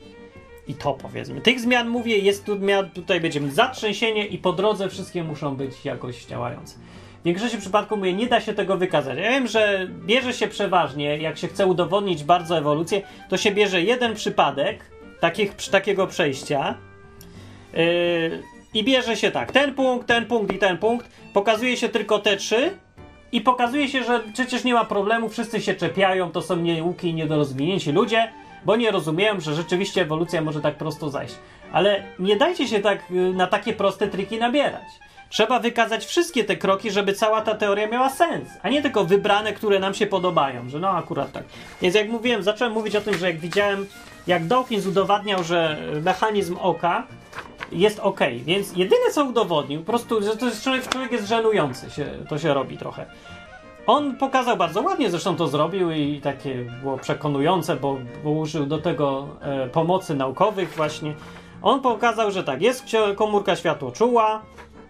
I to powiedzmy. Tych zmian mówię, jest tu, tutaj będziemy zatrzęsienie i po drodze wszystkie muszą być jakoś działające. W większości przypadków mówię, nie da się tego wykazać. Ja wiem, że bierze się przeważnie, jak się chce udowodnić bardzo ewolucję, to się bierze jeden przypadek takich, takiego przejścia yy, i bierze się tak, ten punkt, ten punkt i ten punkt, pokazuje się tylko te trzy i pokazuje się, że przecież nie ma problemu, wszyscy się czepiają, to są nieuki i niedorozwinięci ludzie, bo nie rozumieją, że rzeczywiście ewolucja może tak prosto zajść. Ale nie dajcie się tak yy, na takie proste triki nabierać. Trzeba wykazać wszystkie te kroki, żeby cała ta teoria miała sens, a nie tylko wybrane, które nam się podobają, że no akurat tak. Więc jak mówiłem, zacząłem mówić o tym, że jak widziałem, jak Dawkins udowadniał, że mechanizm oka jest ok, więc jedyne co udowodnił, po prostu, że to jest człowiek, człowiek jest żenujący, się, to się robi trochę. On pokazał bardzo ładnie, zresztą to zrobił i takie było przekonujące, bo, bo użył do tego e, pomocy naukowych właśnie. On pokazał, że tak, jest komórka światłoczuła,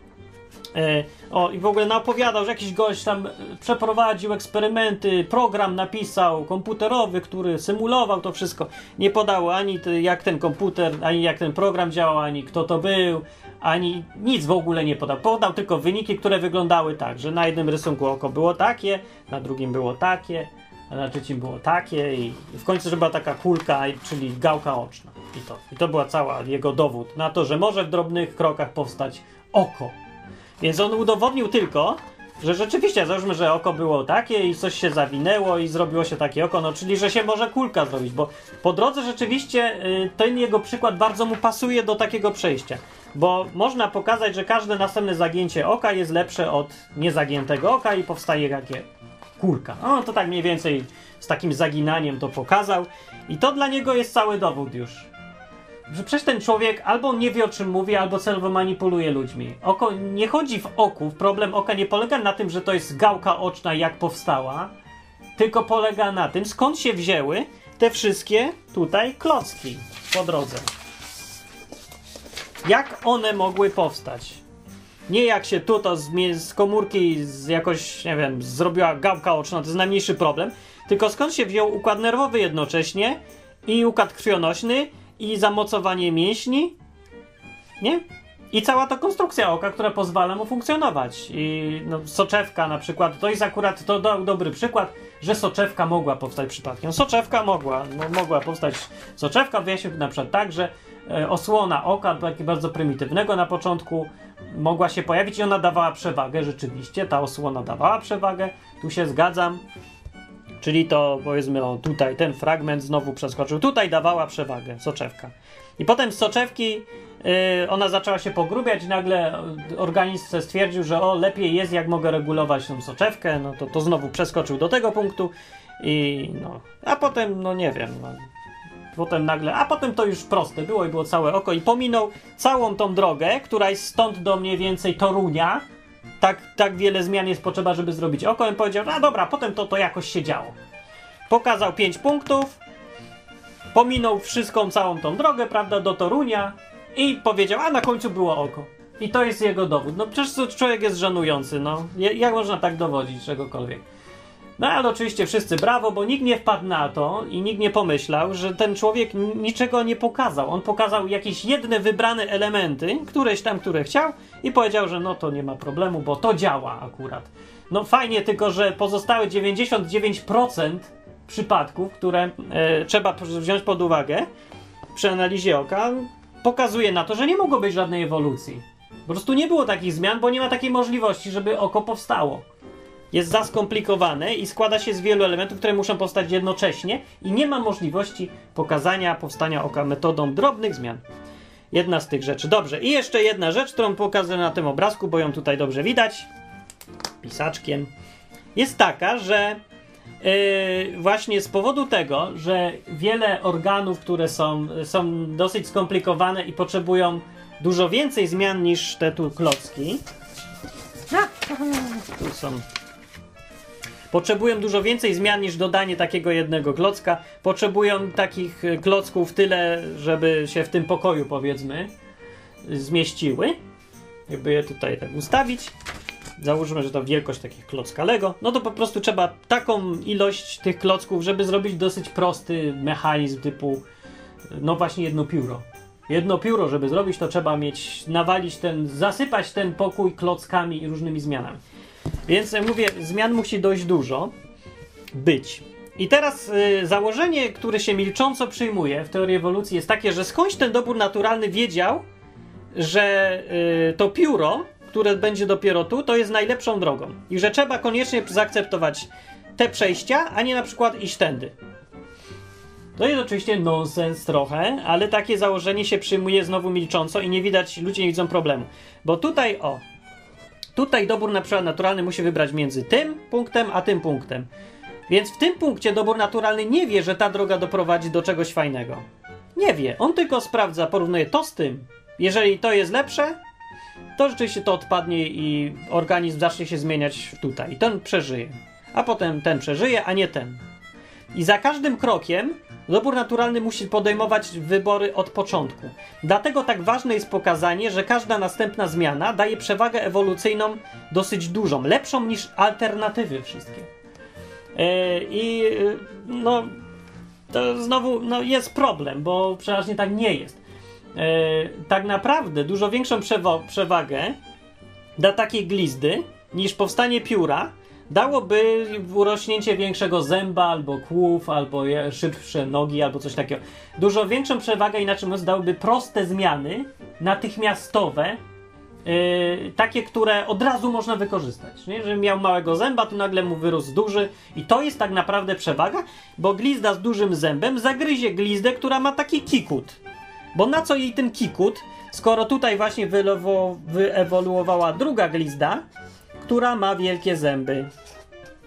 E, o, i w ogóle naopowiadał, że jakiś gość tam przeprowadził eksperymenty, program napisał komputerowy, który symulował to wszystko. Nie podało ani ty, jak ten komputer, ani jak ten program działał, ani kto to był, ani nic w ogóle nie podał. Podał tylko wyniki, które wyglądały tak, że na jednym rysunku oko było takie, na drugim było takie, a na trzecim było takie i w końcu, że była taka kulka, czyli gałka oczna. I to, i to była cała jego dowód na to, że może w drobnych krokach powstać oko. Więc on udowodnił tylko, że rzeczywiście, załóżmy, że oko było takie i coś się zawinęło i zrobiło się takie oko, no czyli, że się może kulka zrobić, bo po drodze rzeczywiście y, ten jego przykład bardzo mu pasuje do takiego przejścia, bo można pokazać, że każde następne zagięcie oka jest lepsze od niezagiętego oka i powstaje takie kulka. No to tak mniej więcej z takim zaginaniem to pokazał i to dla niego jest cały dowód już. że przecież ten człowiek albo nie wie, o czym mówi, albo celowo manipuluje ludźmi. Oko nie chodzi w oku, problem oka nie polega na tym, że to jest gałka oczna, jak powstała, tylko polega na tym, skąd się wzięły te wszystkie tutaj klocki po drodze. Jak one mogły powstać? Nie jak się tu to z, z komórki z jakoś, nie wiem, zrobiła gałka oczna, to jest najmniejszy problem, tylko skąd się wziął układ nerwowy jednocześnie i układ krwionośny i zamocowanie mięśni, nie? I cała ta konstrukcja oka, która pozwala mu funkcjonować. I no, soczewka na przykład, to jest akurat, to dał dobry przykład, że soczewka mogła powstać przypadkiem. Soczewka mogła, no, mogła powstać soczewka, wyjaśnił na przykład tak, że e, osłona oka, takiego bardzo prymitywnego na początku, mogła się pojawić i ona dawała przewagę, rzeczywiście, ta osłona dawała przewagę, tu się zgadzam. Czyli to, powiedzmy, o tutaj ten fragment znowu przeskoczył. Tutaj dawała przewagę soczewka. I potem z soczewki yy, ona zaczęła się pogrubiać i nagle organizm stwierdził, że o, lepiej jest, jak mogę regulować tą soczewkę. No to, to znowu przeskoczył do tego punktu i no. A potem, no nie wiem, no. Potem nagle, a potem to już proste było i było całe oko i pominął całą tą drogę, która jest stąd do mniej więcej Torunia. Tak, tak wiele zmian jest potrzeba, żeby zrobić oko. I powiedział, a dobra, potem to, to jakoś się działo. Pokazał pięć punktów, pominął wszystką, całą tą drogę, prawda, do Torunia i powiedział, a na końcu było oko. I to jest jego dowód. No przecież to człowiek jest żenujący, no. Jak można tak dowodzić czegokolwiek? No ale oczywiście wszyscy brawo, bo nikt nie wpadł na to i nikt nie pomyślał, że ten człowiek niczego nie pokazał. On pokazał jakieś jedne wybrane elementy, któreś tam, które chciał i powiedział, że no to nie ma problemu, bo to działa akurat. No fajnie, tylko że pozostałe dziewięćdziesiąt dziewięć procent przypadków, które e, trzeba wziąć pod uwagę przy analizie oka, pokazuje na to, że nie mogło być żadnej ewolucji. Po prostu nie było takich zmian, bo nie ma takiej możliwości, żeby oko powstało. Jest za skomplikowane i składa się z wielu elementów, które muszą powstać jednocześnie i nie ma możliwości pokazania powstania oka metodą drobnych zmian. Jedna z tych rzeczy. Dobrze, i jeszcze jedna rzecz, którą pokazuję na tym obrazku, bo ją tutaj dobrze widać, pisaczkiem, jest taka, że yy, właśnie z powodu tego, że wiele organów, które są, są dosyć skomplikowane i potrzebują dużo więcej zmian niż te tu klocki, tu są... Potrzebują dużo więcej zmian niż dodanie takiego jednego klocka. Potrzebują takich klocków tyle, żeby się w tym pokoju, powiedzmy, zmieściły. Jakby je tutaj tak ustawić. Załóżmy, że to wielkość takich klocka Lego. No to po prostu trzeba taką ilość tych klocków, żeby zrobić dosyć prosty mechanizm typu, no właśnie jedno pióro. Jedno pióro, żeby zrobić, to trzeba mieć, nawalić ten, zasypać ten pokój klockami i różnymi zmianami. Więc jak mówię, zmian musi dość dużo być. I teraz y, założenie, które się milcząco przyjmuje w teorii ewolucji jest takie, że skądś ten dobór naturalny wiedział, że y, to pióro, które będzie dopiero tu, to jest najlepszą drogą. I że trzeba koniecznie zaakceptować te przejścia, a nie na przykład iść tędy. To jest oczywiście nonsens trochę, ale takie założenie się przyjmuje znowu milcząco i nie widać, ludzie nie widzą problemu. Bo tutaj, o, tutaj dobór na przykład naturalny musi wybrać między tym punktem, a tym punktem. Więc w tym punkcie dobór naturalny nie wie, że ta droga doprowadzi do czegoś fajnego. Nie wie. On tylko sprawdza, porównuje to z tym. Jeżeli to jest lepsze, to rzeczywiście to odpadnie i organizm zacznie się zmieniać tutaj. I ten przeżyje. A potem ten przeżyje, a nie ten. I za każdym krokiem dobór naturalny musi podejmować wybory od początku. Dlatego tak ważne jest pokazanie, że każda następna zmiana daje przewagę ewolucyjną dosyć dużą, lepszą niż alternatywy wszystkie. Yy, I yy, no to znowu no, jest problem, bo przeważnie tak nie jest. Yy, tak naprawdę dużo większą przewo- przewagę da takiej glizdy niż powstanie pióra dałoby urośnięcie większego zęba, albo kłów, albo szybsze nogi, albo coś takiego. Dużo większą przewagę, inaczej mówiąc, dałyby proste zmiany, natychmiastowe, yy, takie, które od razu można wykorzystać. Nie? Że miał małego zęba, tu nagle mu wyrósł duży i to jest tak naprawdę przewaga, bo glizda z dużym zębem zagryzie glizdę, która ma taki kikut. Bo na co jej ten kikut, skoro tutaj właśnie wylewo, wyewoluowała druga glizda, która ma wielkie zęby.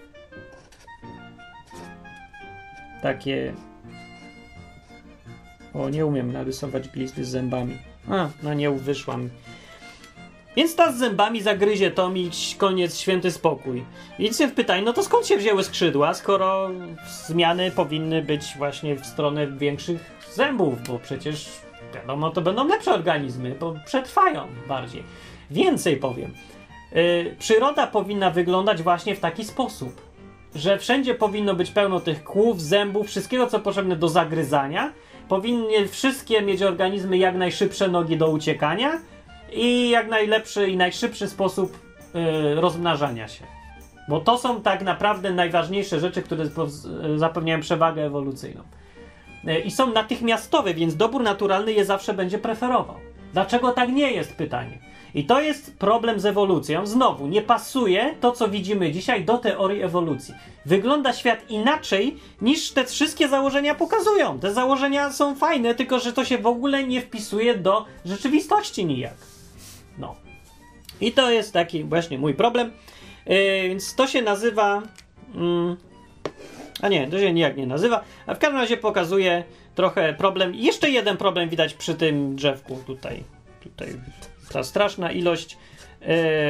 Takie... O, nie umiem narysować glizdy z zębami. A, no nie wyszła mi. Więc ta z zębami zagryzie to mi koniec, święty spokój. I się pytań, no to skąd się wzięły skrzydła, skoro zmiany powinny być właśnie w stronę większych zębów, bo przecież wiadomo, to będą lepsze organizmy, bo przetrwają bardziej. Więcej powiem. Yy, przyroda powinna wyglądać właśnie w taki sposób, że wszędzie powinno być pełno tych kłów, zębów, wszystkiego co potrzebne do zagryzania. Powinny wszystkie mieć organizmy jak najszybsze nogi do uciekania i jak najlepszy i najszybszy sposób yy, rozmnażania się. Bo to są tak naprawdę najważniejsze rzeczy, które zapewniają przewagę ewolucyjną. Yy, I są natychmiastowe, więc dobór naturalny je zawsze będzie preferował. Dlaczego tak nie jest, pytanie. I to jest problem z ewolucją. Znowu, nie pasuje to, co widzimy dzisiaj, do teorii ewolucji. Wygląda świat inaczej, niż te wszystkie założenia pokazują. Te założenia są fajne, tylko że to się w ogóle nie wpisuje do rzeczywistości nijak. No. I to jest taki właśnie mój problem. Yy, więc to się nazywa... Mm, a nie, to się nijak nie nazywa. A w każdym razie pokazuje trochę problem. I jeszcze jeden problem widać przy tym drzewku tutaj. Tutaj ta straszna ilość... Yy,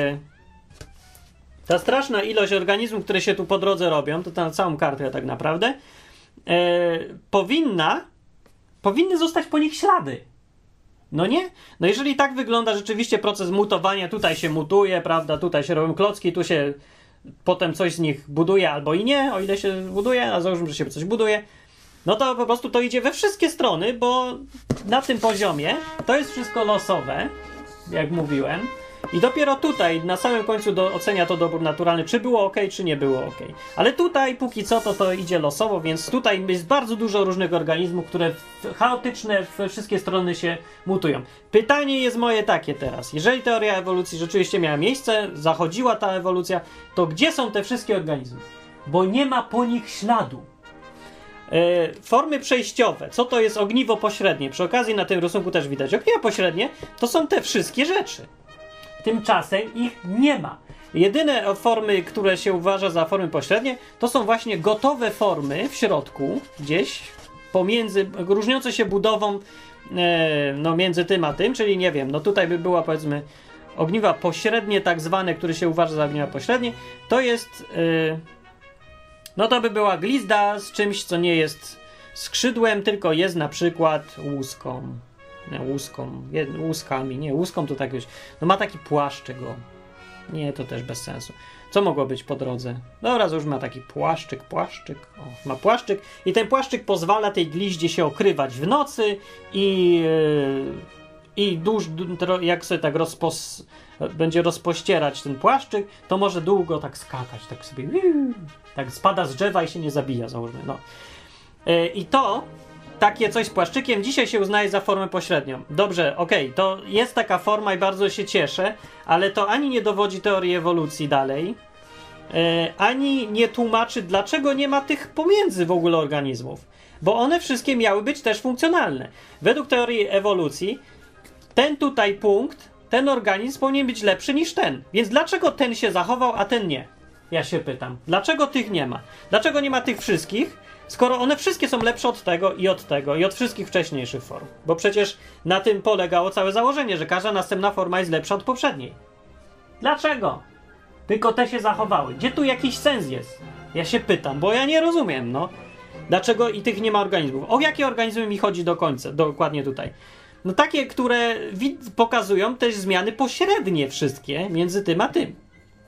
ta straszna ilość organizmów, które się tu po drodze robią, to na całą kartę tak naprawdę, yy, powinna... Powinny zostać po nich ślady. No nie? No jeżeli tak wygląda rzeczywiście proces mutowania, tutaj się mutuje, prawda, tutaj się robią klocki, tu się potem coś z nich buduje albo i nie, o ile się buduje, a załóżmy, że się coś buduje, no to po prostu to idzie we wszystkie strony, bo na tym poziomie to jest wszystko losowe, jak mówiłem, i dopiero tutaj na samym końcu do, ocenia to dobór naturalny, czy było ok, czy nie było ok. Ale tutaj póki co to to idzie losowo, więc tutaj jest bardzo dużo różnych organizmów, które w, chaotyczne w wszystkie strony się mutują. Pytanie jest moje takie teraz. Jeżeli teoria ewolucji rzeczywiście miała miejsce, zachodziła ta ewolucja, to gdzie są te wszystkie organizmy? Bo nie ma po nich śladu. Yy, formy przejściowe. Co to jest ogniwo pośrednie? Przy okazji na tym rysunku też widać. Ogniwo pośrednie to są te wszystkie rzeczy. Tymczasem ich nie ma. Jedyne formy, które się uważa za formy pośrednie, to są właśnie gotowe formy w środku, gdzieś pomiędzy, różniące się budową e, no między tym a tym, czyli nie wiem, no tutaj by była powiedzmy ogniwa pośrednie tak zwane, które się uważa za ogniwa pośrednie, to jest e, no to by była glizda z czymś, co nie jest skrzydłem, tylko jest na przykład łuską. Nie, łuską, je, łuskami, nie, łuską to tak już, no ma taki płaszczyk, o. Nie, to też bez sensu. Co mogło być po drodze? Dobra, już ma taki płaszczyk, płaszczyk, o, ma płaszczyk i ten płaszczyk pozwala tej gliździe się okrywać w nocy i yy, i duż, jak sobie tak rozpos, będzie rozpościerać ten płaszczyk, to może długo tak skakać, tak sobie tak spada z drzewa i się nie zabija, załóżmy, no. Yy, I to takie coś z płaszczykiem dzisiaj się uznaje za formę pośrednią. Dobrze, okej, okay, to jest taka forma i bardzo się cieszę, ale to ani nie dowodzi teorii ewolucji dalej, yy, ani nie tłumaczy, dlaczego nie ma tych pomiędzy w ogóle organizmów. Bo one wszystkie miały być też funkcjonalne. Według teorii ewolucji ten tutaj punkt, ten organizm powinien być lepszy niż ten. Więc dlaczego ten się zachował, a ten nie? Ja się pytam. Dlaczego tych nie ma? Dlaczego nie ma tych wszystkich? Skoro one wszystkie są lepsze od tego i od tego i od wszystkich wcześniejszych form. Bo przecież na tym polegało całe założenie, że każda następna forma jest lepsza od poprzedniej. Dlaczego? Tylko te się zachowały. Gdzie tu jakiś sens jest? Ja się pytam, bo ja nie rozumiem, no. Dlaczego i tych nie ma organizmów? O jakie organizmy mi chodzi do końca, dokładnie tutaj? No takie, które pokazują też zmiany pośrednie wszystkie między tym a tym.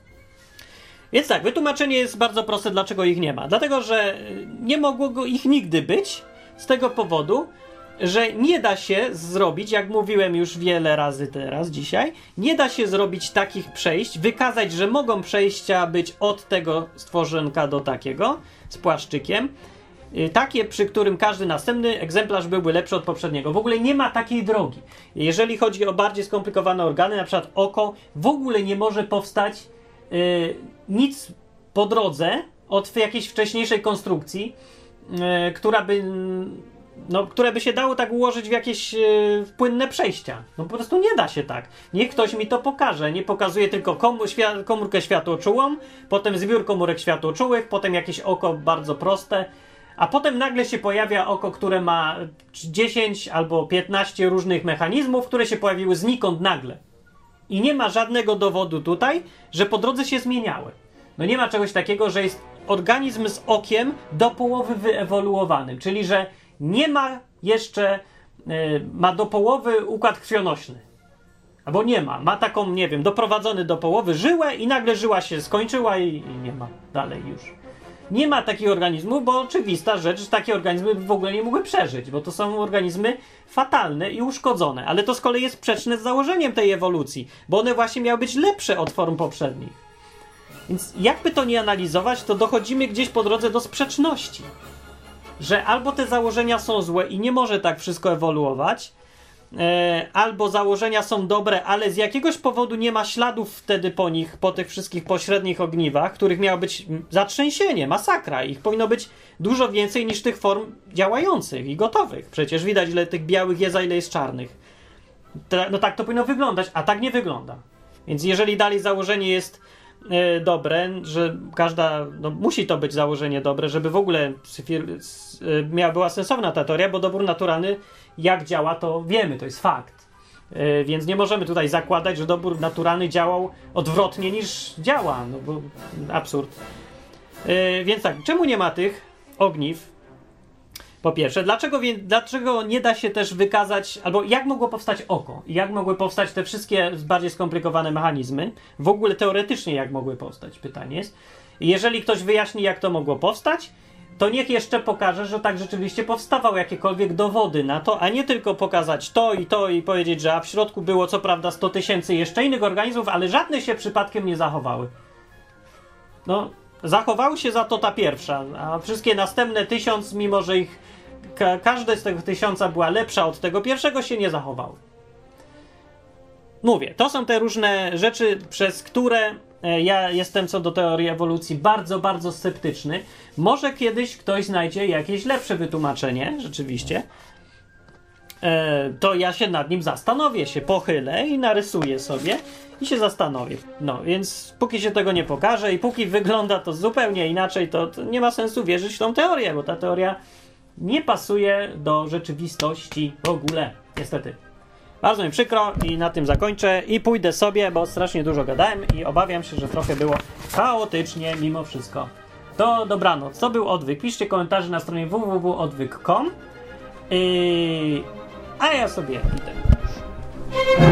Więc tak, wytłumaczenie jest bardzo proste, dlaczego ich nie ma. Dlatego, że nie mogło go ich nigdy być z tego powodu, że nie da się zrobić, jak mówiłem już wiele razy teraz dzisiaj, nie da się zrobić takich przejść, wykazać, że mogą przejścia być od tego stworzonka do takiego z płaszczykiem, takie, przy którym każdy następny egzemplarz byłby lepszy od poprzedniego. W ogóle nie ma takiej drogi. Jeżeli chodzi o bardziej skomplikowane organy, na przykład oko, w ogóle nie może powstać yy, nic po drodze od jakiejś wcześniejszej konstrukcji, yy, która by, no, które by się dało tak ułożyć w jakieś yy, płynne przejścia. No po prostu nie da się tak. Niech ktoś mi to pokaże. Nie pokazuje tylko komu, świat, komórkę światłoczułą, potem zbiór komórek światłoczułych, potem jakieś oko bardzo proste, a potem nagle się pojawia oko, które ma dziesięć albo piętnaście różnych mechanizmów, które się pojawiły znikąd nagle. I nie ma żadnego dowodu tutaj, że po drodze się zmieniały. No nie ma czegoś takiego, że jest organizm z okiem do połowy wyewoluowanym, czyli że nie ma jeszcze, yy, ma do połowy układ krwionośny. Albo nie ma, ma taką, nie wiem, doprowadzony do połowy żyłę i nagle żyła się skończyła i, i nie ma dalej już. Nie ma takich organizmów, bo oczywista rzecz, że takie organizmy w ogóle nie mogły przeżyć, bo to są organizmy fatalne i uszkodzone, ale to z kolei jest sprzeczne z założeniem tej ewolucji, bo one właśnie miały być lepsze od form poprzednich. Więc jakby to nie analizować, to dochodzimy gdzieś po drodze do sprzeczności, że albo te założenia są złe i nie może tak wszystko ewoluować, e, albo założenia są dobre, ale z jakiegoś powodu nie ma śladów wtedy po nich, po tych wszystkich pośrednich ogniwach, których miało być zatrzęsienie, masakra. Ich powinno być dużo więcej niż tych form działających i gotowych. Przecież widać, ile tych białych jest, a ile jest czarnych. No tak to powinno wyglądać, a tak nie wygląda. Więc jeżeli dalej założenie jest e, dobre, że każda, no musi to być założenie dobre, żeby w ogóle e, miała, była sensowna ta teoria, bo dobór naturalny jak działa, to wiemy, to jest fakt. Yy, więc nie możemy tutaj zakładać, że dobór naturalny działał odwrotnie niż działa. No bo absurd. Yy, więc tak, czemu nie ma tych ogniw? Po pierwsze, dlaczego, dlaczego nie da się też wykazać, albo jak mogło powstać oko? I jak mogły powstać te wszystkie bardziej skomplikowane mechanizmy? W ogóle teoretycznie jak mogły powstać? Pytanie jest. Jeżeli ktoś wyjaśni, jak to mogło powstać, to niech jeszcze pokaże, że tak rzeczywiście powstawały jakiekolwiek dowody na to, a nie tylko pokazać to i to i powiedzieć, że a w środku było co prawda sto tysięcy jeszcze innych organizmów, ale żadne się przypadkiem nie zachowały. No, zachowały się za to ta pierwsza, a wszystkie następne tysiąc, mimo że ich ka- każde z tego tysiąca była lepsza od tego pierwszego, się nie zachowały. Mówię, to są te różne rzeczy, przez które ja jestem co do teorii ewolucji bardzo, bardzo sceptyczny. Może kiedyś ktoś znajdzie jakieś lepsze wytłumaczenie, rzeczywiście. E, to ja się nad nim zastanowię, się pochylę i narysuję sobie i się zastanowię. No, więc póki się tego nie pokaże i póki wygląda to zupełnie inaczej, to, to nie ma sensu wierzyć w tą teorię, bo ta teoria nie pasuje do rzeczywistości w ogóle. Niestety. Bardzo mi przykro i na tym zakończę i pójdę sobie, bo strasznie dużo gadałem i obawiam się, że trochę było chaotycznie mimo wszystko. To dobranoc. To był Odwyk. Piszcie komentarze na stronie w w w kropka odwyk kropka com. Yy, a ja sobie idę już.